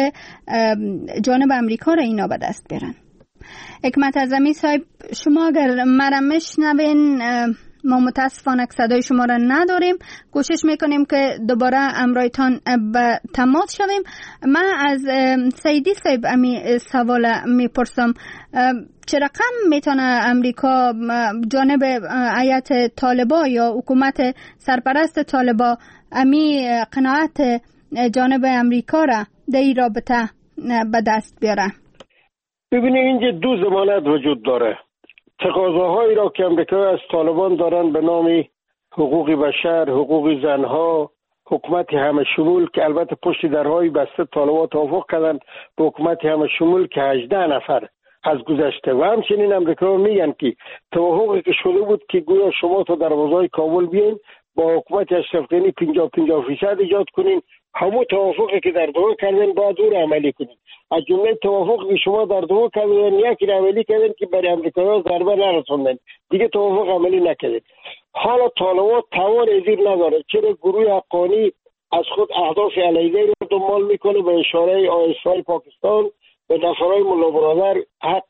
جانب امریکا را اینا به دست بیارن؟ حکمت اعظمی صاحب، شما اگر مرا میشنوین، ما متاسفانه صدای شما را نداریم، کوشش میکنیم که دوباره همراهتان به تماس شویم. من از سیدی صاحب امی سوال میپرسم، چه رقم میتونه امریکا جانب هیئت طالبان یا حکومت سرپرست طالبان امی قناعت جانب امریکا را در این رابطه به دست بیاره؟ ببینید اینجا 2 ضمانت وجود داره. تقاضاهایی را که امریکا از طالبان دارن به نام حقوق بشر، حقوق زنها، حکومت همه شمول که البته پشت درهای بسته طالبان توافق کردن به حکومت همه شمول که 18 نفر از گذشته و همچنین امریکا میگن که توافقی که شده بود که گویا شما تا دروازهای کابل بیاین با حکومت اشرف غنی 50% ایجاد کنین، همون توافقی که در دوحه کردن باید اون عملی کنین. از جمله توافقی که شما در دوحه کردن یکی عملی کردن که برای امریکایی‌ها ضربه نرسوندن، دیگه توافق عملی نکردن. حالا طالبان توان ازیر نداره، چرا گروه حقانی از خود اهداف علیحده را دنبال میکنه به اشاره آیسای پاکستان و نفرهای ملا برادر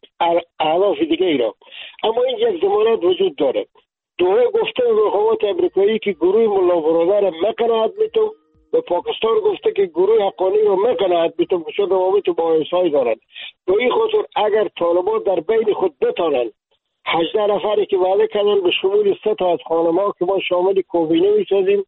اهداف دیگه ای را. اما این یک ضمانت وجود داره. دوحه گفته به حکومت امریکایی که گروه ملا برادر مقناعت میتون و پاکستان گفته که گروه حقانی رو مقناعت میتون که شده روابط با آیسای دارن. به این خاطر اگر طالبان در بین خود بتانن 18 نفری که وعده کردن به شمول 3 تا از خانم‌ها که ما شامل کابینه میسازیم،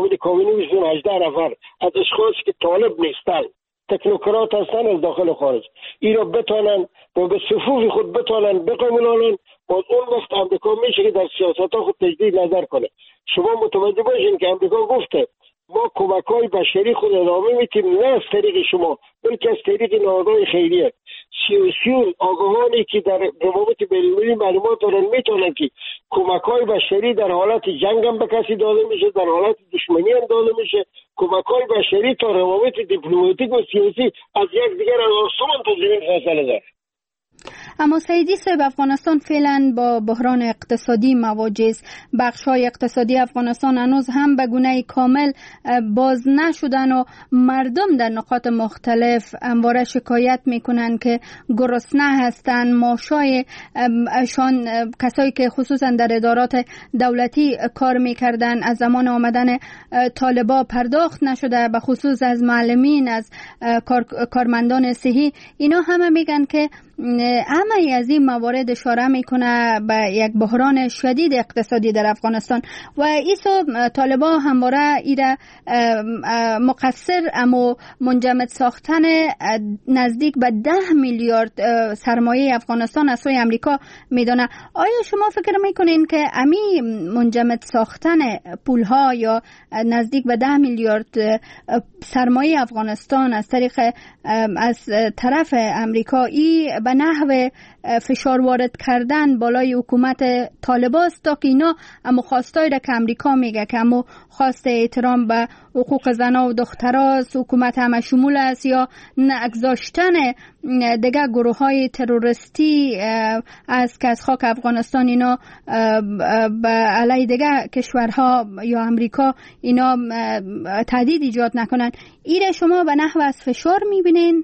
18 نفر از اشخاصی که طالب نیستن، تکنوکرات هستن از داخل و خارج، این رو بتانن و به صفوف خود بتانن بقبولانن، باز اون وقت امریکا میشه که در سیاست‌ها خود تجدید نظر کنه. شما متوجه باشین که امریکا گفته ما کمک‌های بشری خود ادامه میتیم، نه از طریق شما بلکه از طریق نهادهای خیریه. سیاسیون آگاهانی که در روابط بین‌المللی معلومات دارن میتونن که کمک‌های بشری در حالت جنگ هم به کسی داده میشه، در حالت دشمنی هم داده میشه. کمک‌های بشری تا روابط دیپلماتیک و سیاسی از یکدیگر آسمان تا زمین فاصله داره. اما سیدی صاحب، افغانستان فعلا با بحران اقتصادی مواجه است. بخش‌های اقتصادی افغانستان هنوز هم به گونه کامل باز نشدن و مردم در نقاط مختلف همواره شکایت میکنن که گرسنه هستن. معاشای شان کسایی که خصوصا در ادارات دولتی کار میکردن از زمان آمدن طالبان پرداخت نشده، به خصوص از معلمین، از کارمندان صحی. اینا همه میگن که همه از این موارد اشاره میکنه به یک بحران شدید اقتصادی در افغانستان و ایسو طالبان همواره ایره مقصر اما منجمد ساختن نزدیک به 10 میلیارد سرمایه افغانستان از سوی امریکا میدانه. آیا شما فکر میکنین که امی منجمد ساختن پولها یا نزدیک به 10 میلیارد سرمایه افغانستان از طریق از طرف امریکایی به نحو فشار وارد کردن بالای حکومت طالبان است تا که اینا اما خواستایی را که امریکا میگه که اما خواست احترام به حقوق زنان و دختراست، حکومت همه شمول است، یا نگذاشتن دیگه گروه های تروریستی از که از خاک افغانستان اینا به علیه دیگه کشورها یا امریکا اینا تهدید ایجاد نکنن. ایره شما به نحو از فشار میبینین؟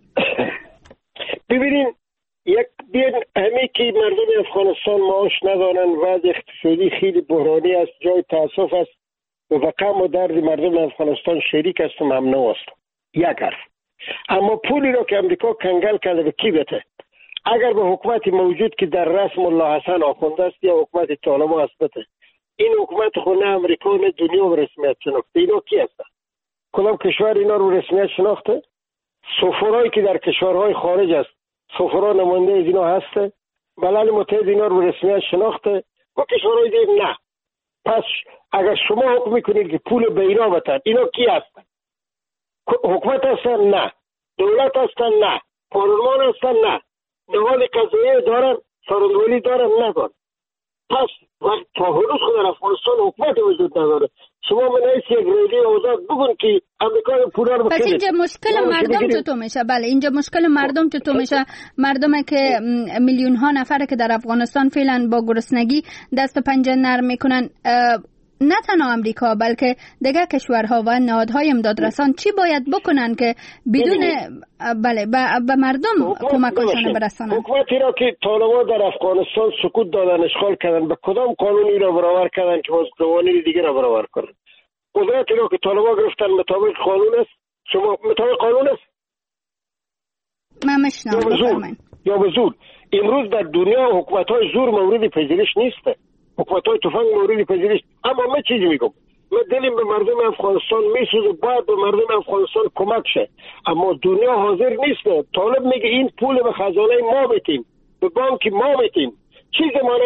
ببینین یک دین همه که مردم افغانستان معاش ندارن، وضع اقتصادی خیلی بحرانی است، جای تاسف است و غم و درد مردم افغانستان شریک است و ممنوع است. یک حرف. اما پولی را که امریکا کنگل کرده به کی بده؟ اگر به حکومت موجود که در رسم الله حسن آخونده است یا حکومت طالبان است بده، این حکومت خونه امریکا نه دنیا به رسمیت شناخته. اینا کی هستند؟ کدام کشور اینا رو رسمیت شناخته؟ سفرایی که در کشورهای خارج است، سفرا نماینده از اینا هسته؟ ملل متحد اینا رو رسمیت شناخته؟ و کشورهای دیگه نه. پس اگر شما حکم میکنید که پول به اینا بدن، اینا کی هستن؟ حکومت هستن؟ نه. دولت هستن؟ نه. پارلمان هستن؟ نه. نهاد قضاییه دارن؟ سرانگولی دارن؟ ندارن. پس وقت تا هنوز خود در افغانستان حکومت وجود نداره. شما من ایسی یک ریلی آزاد بگون که امریکا پولا رو پس اینجا مشکل مردم چطور میشه؟ بله اینجا مشکل مردم چطور میشه؟ مردم که میلیون ها نفر که در افغانستان فعلا با گرسنگی دست و پنجه نرم میکنن، نه تنها امریکا بلکه دیگر کشورها و نهادهای امدادرسان چی باید بکنن که بدون بله به مردم کمکشان برسانن؟ حکومتی را که طالبان در افغانستان سکوت دادن، اشغال کردن، به کدام قانونی را برابر کردن که باز قوانین دیگه را برابر کنن؟ قدرتی را که طالبان گرفتن مطابق قانون است؟ شما مطابق قانون است؟ من مشنم یا به زور. امروز در دنیا حکومت‌های زور مورد پذیرش نیست، حکومت‌های تفنگ مورد پذیرش. اما من چیزی میگم، من دلم به مردم افغانستان میسوزه، باید به مردم افغانستان کمک شه، اما دنیا حاضر نیست. طالب میگه این پول به خزانه ما بدیم، به بانک ما بدیم. چه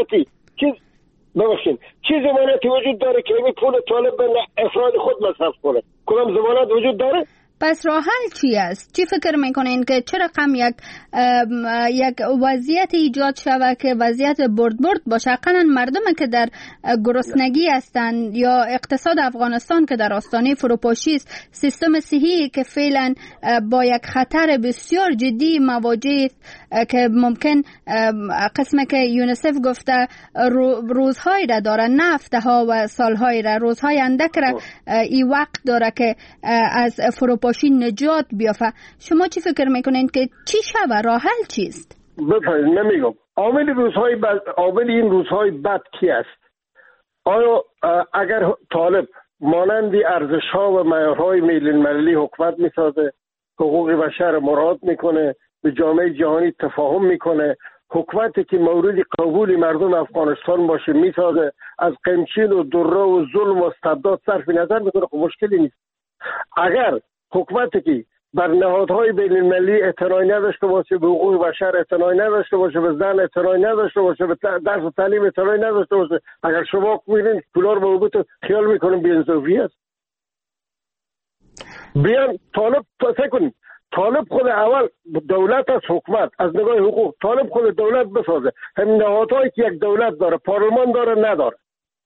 ضمانتی وجود داره که این پول طالب به افراد خود مصرف کنه؟ کدام ضمانت وجود داره؟ پس راه حل چی است؟ چی فکر میکنین که چرا کم یک وضعیت ایجاد شود که وضعیت برد باشه؟ حقاً مردم که در گرسنگی هستند یا اقتصاد افغانستان که در آستانه فروپاشی است، سیستم صحی که فعلا با یک خطر بسیار جدی مواجه که ممکن قسمه که یونیسف گفته روزهایی را داره، نه هفته‌ها و سالهایی را، روزهای اندک را این وقت داره که از فروپاشی نجات بیافته. شما چی فکر میکنین که چی شود؟ راه حل چیست؟ بفرمایید. نمیگم عامل این روزهای بد کی است؟ آیا اگر طالب مانند ارزش‌ها و معیارهای بین‌المللی حکومت میسازه، حقوق بشر مراعات میکنه، به جامعه جهانی تفاهم میکنه، حکومتی که مورد قبول مردم افغانستان باشه میسازه، از قمچین و دره و ظلم و استبداد صرف نظر میکنه، خب مشکلی نیست. اگر حکومتی که بر نهادهای بین‌المللی اعتنایی نداشته باشه، به حقوق بشر اعتنایی نداشته باشه، به زن اعتنایی نداشته باشه، به درس و تعلیم اعتنایی نداشته باشه، اگر شما میبینید پولار به حقوق خیال میکنیم بی‌انصافی است. بیان طالب فکر کنید، طالب خود اول دولت از حکومت از نگاه حقوق، طالب خود دولت بسازه. هم نهادهایی که یک دولت داره، پارلمان داره نداره،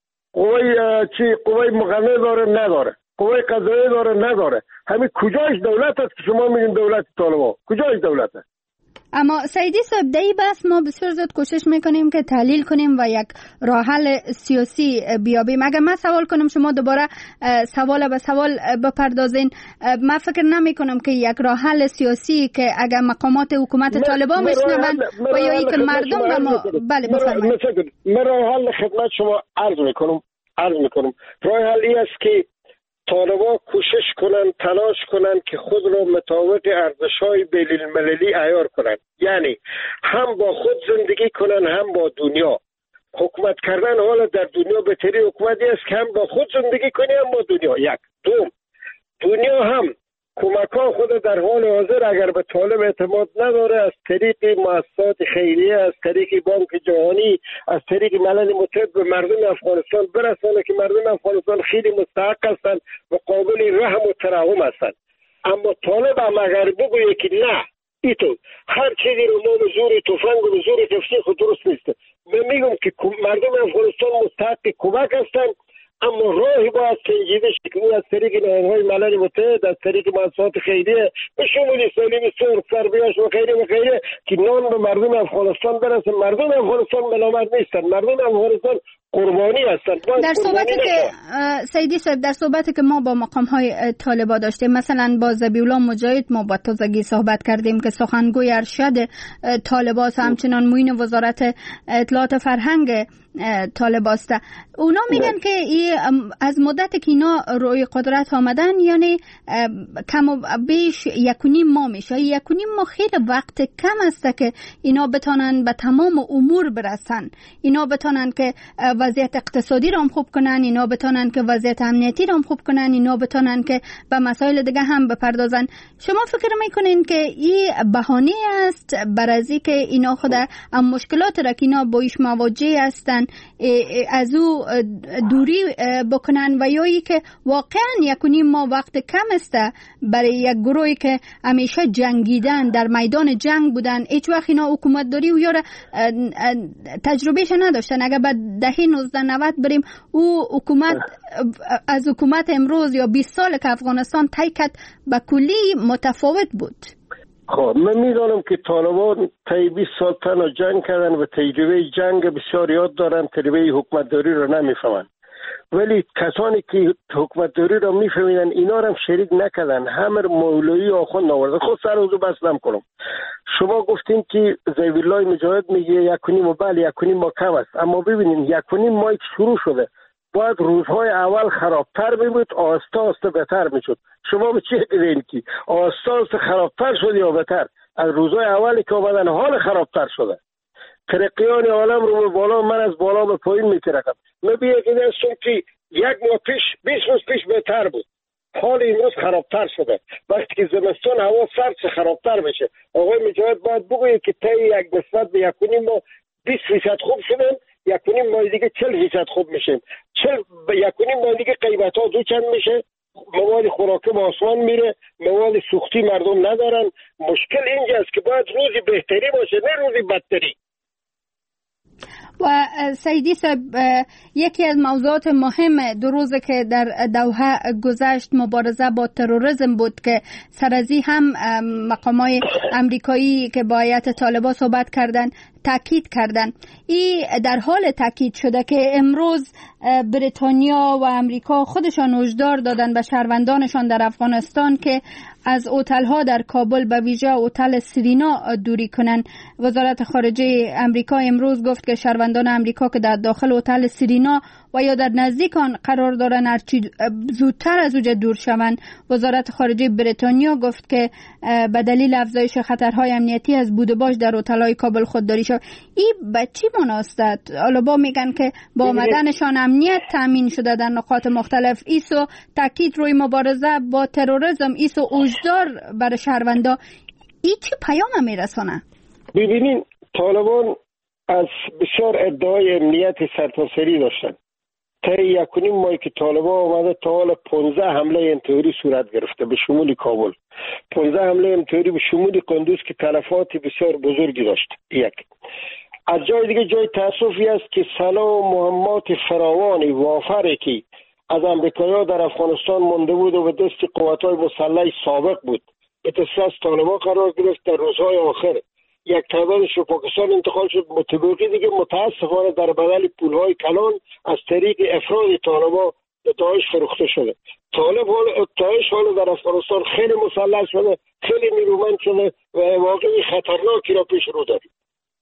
قوه مقننه داره نداره، قوه قضاییه داره نداره، همین کجایش دولت است که شما میگین دولت طالبان؟ کجایش دولته؟ اما سیدی صاحب دایی بس ما بسیار زیاد کوشش میکنیم که تحلیل کنیم و یک راه حل سیاسی بیابیم. اگر من سوال کنم شما دوباره سوال به سوال بپردازین، من فکر نمی کنم که یک راه حل سیاسی که اگر مقامات حکومت طالبان میشنون و یا اینکه مردم به ما بله بفرمایید. من راه حل خدمت شما عرض میکنم. راه حل این است که طالبان کوشش کنن، تلاش کنن که خود را مطابق ارزش‌های بین‌المللی عیار کنن، یعنی هم با خود زندگی کنن هم با دنیا. حکومت کردن حالا در دنیا بهتری حکومتی است که هم با خود زندگی کنی هم با دنیا. یک دوم، دنیا هم کمک‌ها خود در حال حاضر اگر به طالب اعتماد نداره، از طریق مؤسسات خیریه، از طریق بانک جهانی، از طریق ملل متحد به مردم افغانستان برسانه که مردم افغانستان خیلی مستحق هستند و قابل رحم و ترحم هستند. اما طالب هم اگر بگویه که نه ایتو هر چیزی رو ما به زور تفنگ و به زور تفسیر خود درست نیست. من میگم که مردم افغانستان مستحق کمک هستند، اما راهی باید سنجیده شد که از طریق نهادهای ملل متحد، از طریق مؤسسات خیریه به شمول سالم سرخ سربیاش و غیره که نان به مردم افغانستان برسه. مردم افغانستان ملامت نیستن، مردم افغانستان قربانی هستند. در صحبتی که سیدی صاحب، در صحبتی که ما با مقام های طالبا داشتیم، مثلا با ذبیحالله مجاهد ما با تازگی صحبت کردیم که سخنگوی ارشد طالباست، همچنان معین وزارت اطلاعات فرهنگ طالباست. اونا میگن که از مدت که اینا روی قدرت آمدن، یعنی کم و بیش 1.5 ماه میشه. 1.5 ماه خیلی وقت کم است که اینا بتونن به تمام امور برسن، اینا بتونن که وضعیت اقتصادی رو هم خوب کنن، اینا بتونن که وضعیت امنیتی رو هم خوب کنن، اینا بتونن که به مسائل دیگه هم بپردازن. شما فکر میکنین که این بهانه است برای که اینا خود مشکلات را که اینا با ایش مواجه هستن از او دوری بکنن، و یا ای که واقعا 1.5 ماه وقت کم است برای یک گروهی که همیشه جنگیدن، در میدان جنگ بودن، هیچ وقت اینا حکومت داری و یا تجربهش نداشتن. اگر بعد دهه 1990 بریم، او حکومت از حکومت امروز یا 20 سال که افغانستان طی کرد به کلی متفاوت بود. خب من میدانم که طالبان طی 20 سال تنها جنگ کردن و تجربه جنگ بسیار یاد دارن، تجربه حکومتداری رو نمیفهمن. ولی کسانی که حکومتداری رو میفهمیدن اینا رو هم شریک نکردن، همه مولوی آخوند آورده. خود سر اوزو بس نمیکنم. شما گفتین که ذبیحالله مجاهد میگه 1.5 ماه، بله 1.5 ماه کم است، اما ببینین 1.5 ماه شروع شده، باید روزهای اول خرابتر میبود، آسته آسته بهتر میشد. شما به چی دیدین که آسته آسته خرابتر شد یا بهتر؟ از روزهای اولی که آمدن حال خرابتر شده. ترقیان عالم رو به بالا، من از بالا به پایین میترقم. من بیاقیده هستم که 1 ماه پیش 20 روز پیش بهتر بود، حال این روز خرابتر شده. وقتی که زمستان هوا سرد خرابتر بشه، آقای مجاهد باید بگوید که طی یک نسبت به 1.5 ماه 20% خوب شدن، 1.5 ماه دیگه 40% خوب میشه. 1.5 ماه دیگه قیمت ها دو چند میشه، مواد خوراکی به آسمان میره، مواد سوختی مردم ندارن. مشکل اینجاست که باید روزی بهتری باشه، نه روزی بدتری. و سیدی صاحب، یکی از موضوعات مهم دو روزه که در دوحه گذشت مبارزه با تروریسم بود که سرازی هم مقامای امریکایی که با هیئت طالبان صحبت کردن تاکید کردن. این در حال تاکید شده که امروز بریتانیا و امریکا خودشان هشدار دادن به شهروندانشان در افغانستان که از هتل‌ها در کابل به ویژه هتل سرینا دوری کنن. وزارت خارجه امریکا امروز گفت که شهروندان امریکا که در داخل هتل سرینا و یا در نزدیک آن قرار دارن هرچی زودتر از اونجا دور شوند. وزارت خارجه بریتانیا گفت که به دلیل افزایش خطرهای امنیتی از بود و باش در هتل‌های کابل خودداری شد. این به چی مناسبت؟ طالبا میگن که با آمدنشان امنیت تامین شده در نقاط مختلف. ایسو تاکید روی مبارزه با تروریسم، ایسو هشدار برای شهروندا. این چه پیام میرسونه؟ ببینین طالبان از بسیار ادعای امنیت سرتاسری داشتن. طی 1.5 ماهی که طالبان آمده تا حالا 15 حمله انتحاری صورت گرفته به شمول کابل، 15 حمله انتحاری به شمول قندوز که تلفات بسیار بزرگی داشت. یک از جای دیگه جای تاسفی است که سلاح و مهمات فراوانی وافری که از امریکایی‌ها در افغانستان مانده بود و به دست قوت‌های مسلح سابق بود به دست طالبان قرار گرفت. در روزهای آخر یک تعدادش به پاکستان انتقال شد، متبوقی دیگه متاسفانه در بدل پولهای کلان از طریق افراد طالبان به داعش فروخته شده. داعش حالا در افغانستان خیلی مسلح شده، خیلی نیرومند شده و واقعی خطرناکی را پیش رو داریم.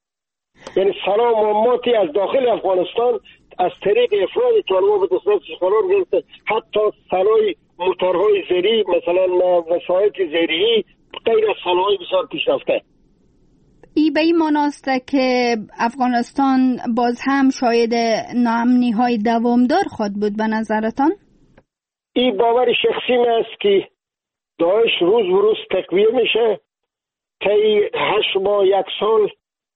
یعنی سلاح مهماتی از داخل افغانستان از طریق افراد طالبان به دسترسش قرار گرفته. حتی سلاح موتورهای زیری، مثلا وسایل زیری، غیر از سلاح‌های بسیار پیشرفته. ای به این معناست که افغانستان باز هم شاید ناامنی‌های دوامدار خود بود به نظرتان؟ این باور شخصی من است که داعش روز به روز تقویه میشه. طی 8 ماه 1 سال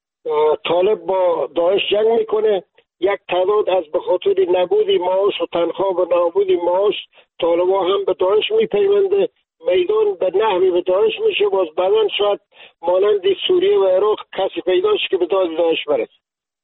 طالب با داعش جنگ میکنه. یک تعداد از به خاطر نبود معاش و تنخواه و نابود معاش طالبان هم به داعش میپیونده میدان به نحوی به داعش میشه، باز بعداً شاید مانند سوریه و عراق کسی پیدا شه که به داد داعش برسه.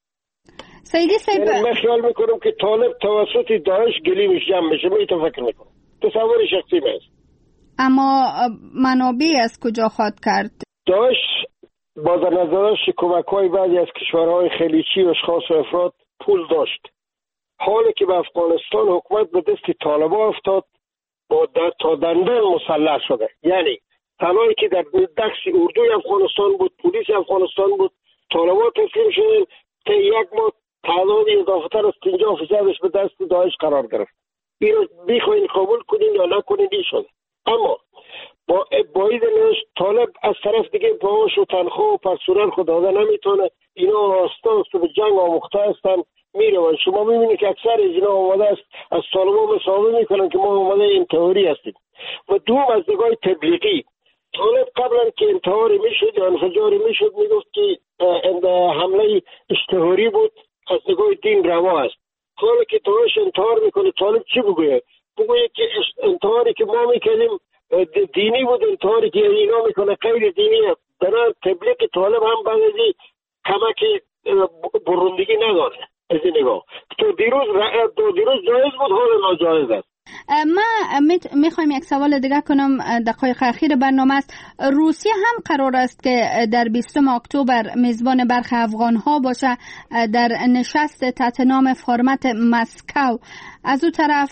سیدی صاحب، یعنی من خیال میکنم که طالب توسط داعش گلیمش جمع میشه. من اینو فکر میکنم، تصور شخصی من است. اما منابع از کجا خواد کرد؟ داعش با در نظر داشت کمک‌های بعضی از کشورهای خلیجی و اشخاص و افراد پول داشت. حالی که به افغانستان حکومت به دست طالبان افتاد، با تا دندان مسلح شده. یعنی تنهایی که در دست اردوی افغانستان بود، پلیس افغانستان بود، طالبان تسلیم شدن. تا یک ماه تعداد اضافه‌تر از 50% به دست داعش قرار گرفت. این رو بخواین قبول کنین یا نکنین این شده. اما با این طالب از طرف دیگه باش و تنخواه و پرسونل خود داده نمیتونه. اینا آستا به جنگ آموخته هستن میرون. شما میبینید که اکثر اینا آماده است از طالبان مصاحبه میکنن که ما آماده این تئوری هستیم. و دوم از نگاه تبلیغی، طالب قبلا که انتحاری میشد یا انفجاری میشد میگفت که حمله اشتهاری بود، از نگاه دین روا است. حالا که داعش انتحار میکنه، طالب چی بگوید؟ بگوید که انتحاری که ما میکنیم دینی بود، انتحاری که اینا میکنه غیر دینیه. برای تبلیغ طالب هم بعضی کمک بروندگی نداره. از این نگاه تو دیروز جایز بود، حالا ناجایز است. ما میخوایم یک سوال دیگه کنم، دقایق اخیر برنامه است. روسیه هم قرار است که در 20 اکتبر میزبان برخی افغان ها باشه در نشست تحت نام فرمت مسکو. از او طرف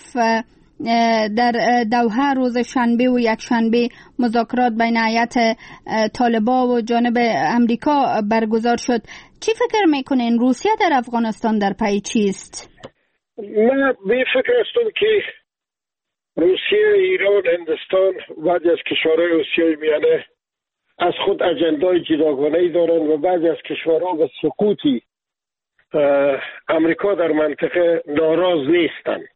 در دوحه روز شنبه و یک شنبه مذاکرات بین هیئت طالبان و جانب امریکا برگزار شد. چی فکر میکنین روسیه در افغانستان در پی چیست؟ من به فکر هستم که روسیه، ایران، هندوستان و بعضی از کشورهای آسیای میانه از خود اجندای جداگانه‌ای دارند و بعضی از کشورها به سقوطی امریکا در منطقه ناراض نیستند.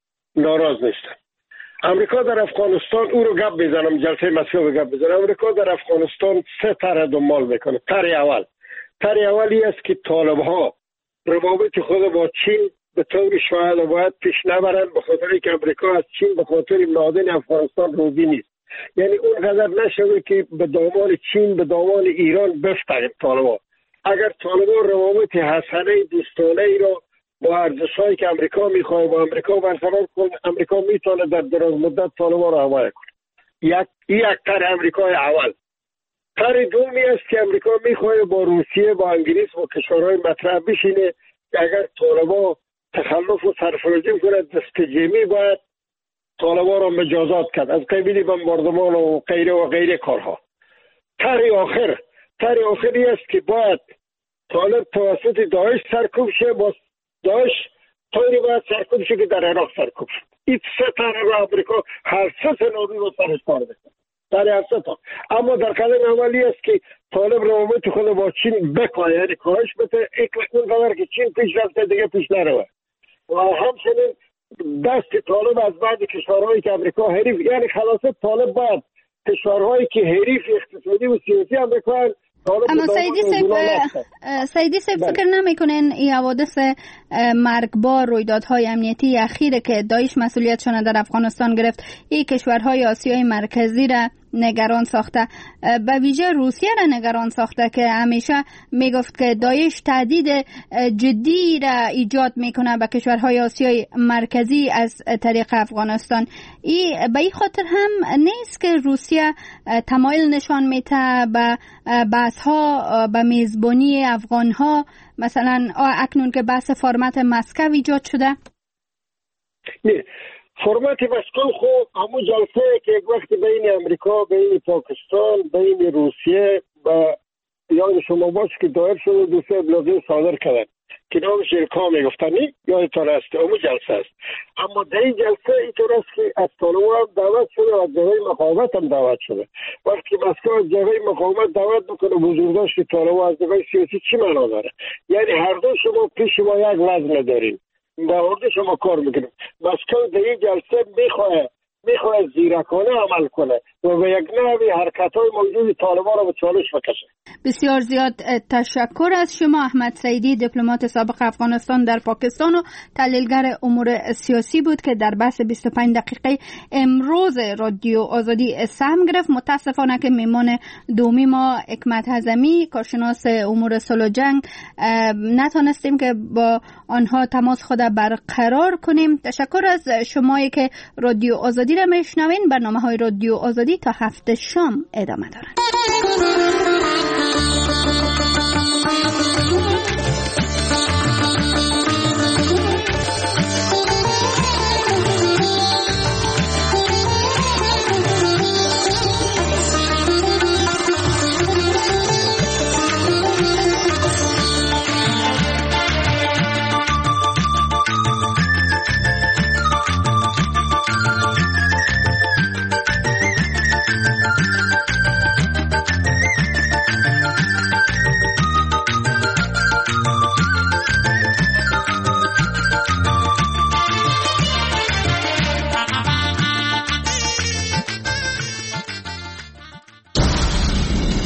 امریکا در افغانستان، او رو گپ بزنم، جلسه مسکو رو گپ بزنم. امریکا در افغانستان 3 طرح دنبال میکنه. طرح اولی است که طالب‌ها روابط خود با چین به طور شاید باید پیش نبرند، به خاطر که امریکا از چین به خاطر معادن افغانستان راضی نیست. یعنی اون قدر نشوه که به دامان چین، به دامان ایران بفتند طالبان. اگر طالبان روابط حسنه دوستانه ای را با ارزش‌هایی که امریکا می‌خواد با امریکا برقرار کنه، امریکا میتونه در دراز مدت طالبان را حمایت کنه. یک طرح امریکای اول. طرح دومی است که امریکا می‌خواد با روسیه، با انگلیس و کشورهای مطرح بشینه که اگر طالبان تخلف و سرفرازی کنه، دست جمعی باید طالبان را مجازات کرد از قبیل بمباردمان و غیره کارها. طرح آخری است که باید طالب توسط داعش سرکوب شه، با داعش طوری باید سرکوب شه که در عراق سرکوب شد. این 3 طرح را امریکا هر 3 سناریو رو سرش کار بکنه. هر 3 تا. اما در قدم اولی است که طالب روابط خود با چین بکاهه، یعنی کاهش بده، اون قدر که چین پیش رفته دیگه پیش نروه. و همچنین دست طالب از بعد کشورهایی که امریکا حریف، یعنی خلاصه طالب باید کشورهایی که حریف اقتصادی و سیاسی امریکا. اما سیدی صاحب فکر نمیکنین این حوادث مرگبار، رویدادهای امنیتی اخیره که داعش مسئولیتشان در افغانستان گرفت، این کشورهای آسیای مرکزی را نگران ساخته، به ویژه روسیه را نگران ساخته که همیشه میگفت که داعش تهدید جدی را ایجاد میکنه به کشورهای آسیای مرکزی از طریق افغانستان. به این خاطر هم نیست که روسیه تمایل نشان میده به بحث‌ها به میزبانی افغان‌ها، مثلا اکنون که بحث فرمت مسکو ایجاد شده؟ نه، فرمت مسکو خب همون جلسه که یک وقت بین امریکا، بین پاکستان، بین روسیه و یاد شما باشه که دایر شده، 2 ابلاغیه صادر کردن که نامش ایرکا میگفتن، یادتان است همون جلسه است. اما در این جلسه اینطور است که از طالبان دعوت شده و از جبهه مقاومت هم دعوت شده. وقتی مسکو از جبهه مقاومت دعوت میکنه، بزرگداشت طالبان از جبهه سیاسی چی معنا داره؟ یعنی هر دو شما پیش ما یک وزن دارین، در مورد شما کار میکنیم. مسکو در این جلسه میخواه زیرکانه عمل کنه، و به یک نوعی حرکت‌های موجود طالبان را به چالش بکشه. بسیار زیاد تشکر از شما. احمد سعیدی، دیپلمات سابق افغانستان در پاکستان و تحلیلگر امور سیاسی بود که در بحث 25 دقیقه امروز رادیو آزادی سهم گرفت. متاسفانه که میمان دومی ما حکمت حزمی، کارشناس امور صلح و جنگ، نتونستیم که با آنها تماس خود برقرار کنیم. تشکر از شمایی که رادیو آزادی را میشنوین. برنامه‌های رادیو آزادی تا هفته شام ادامه دارد.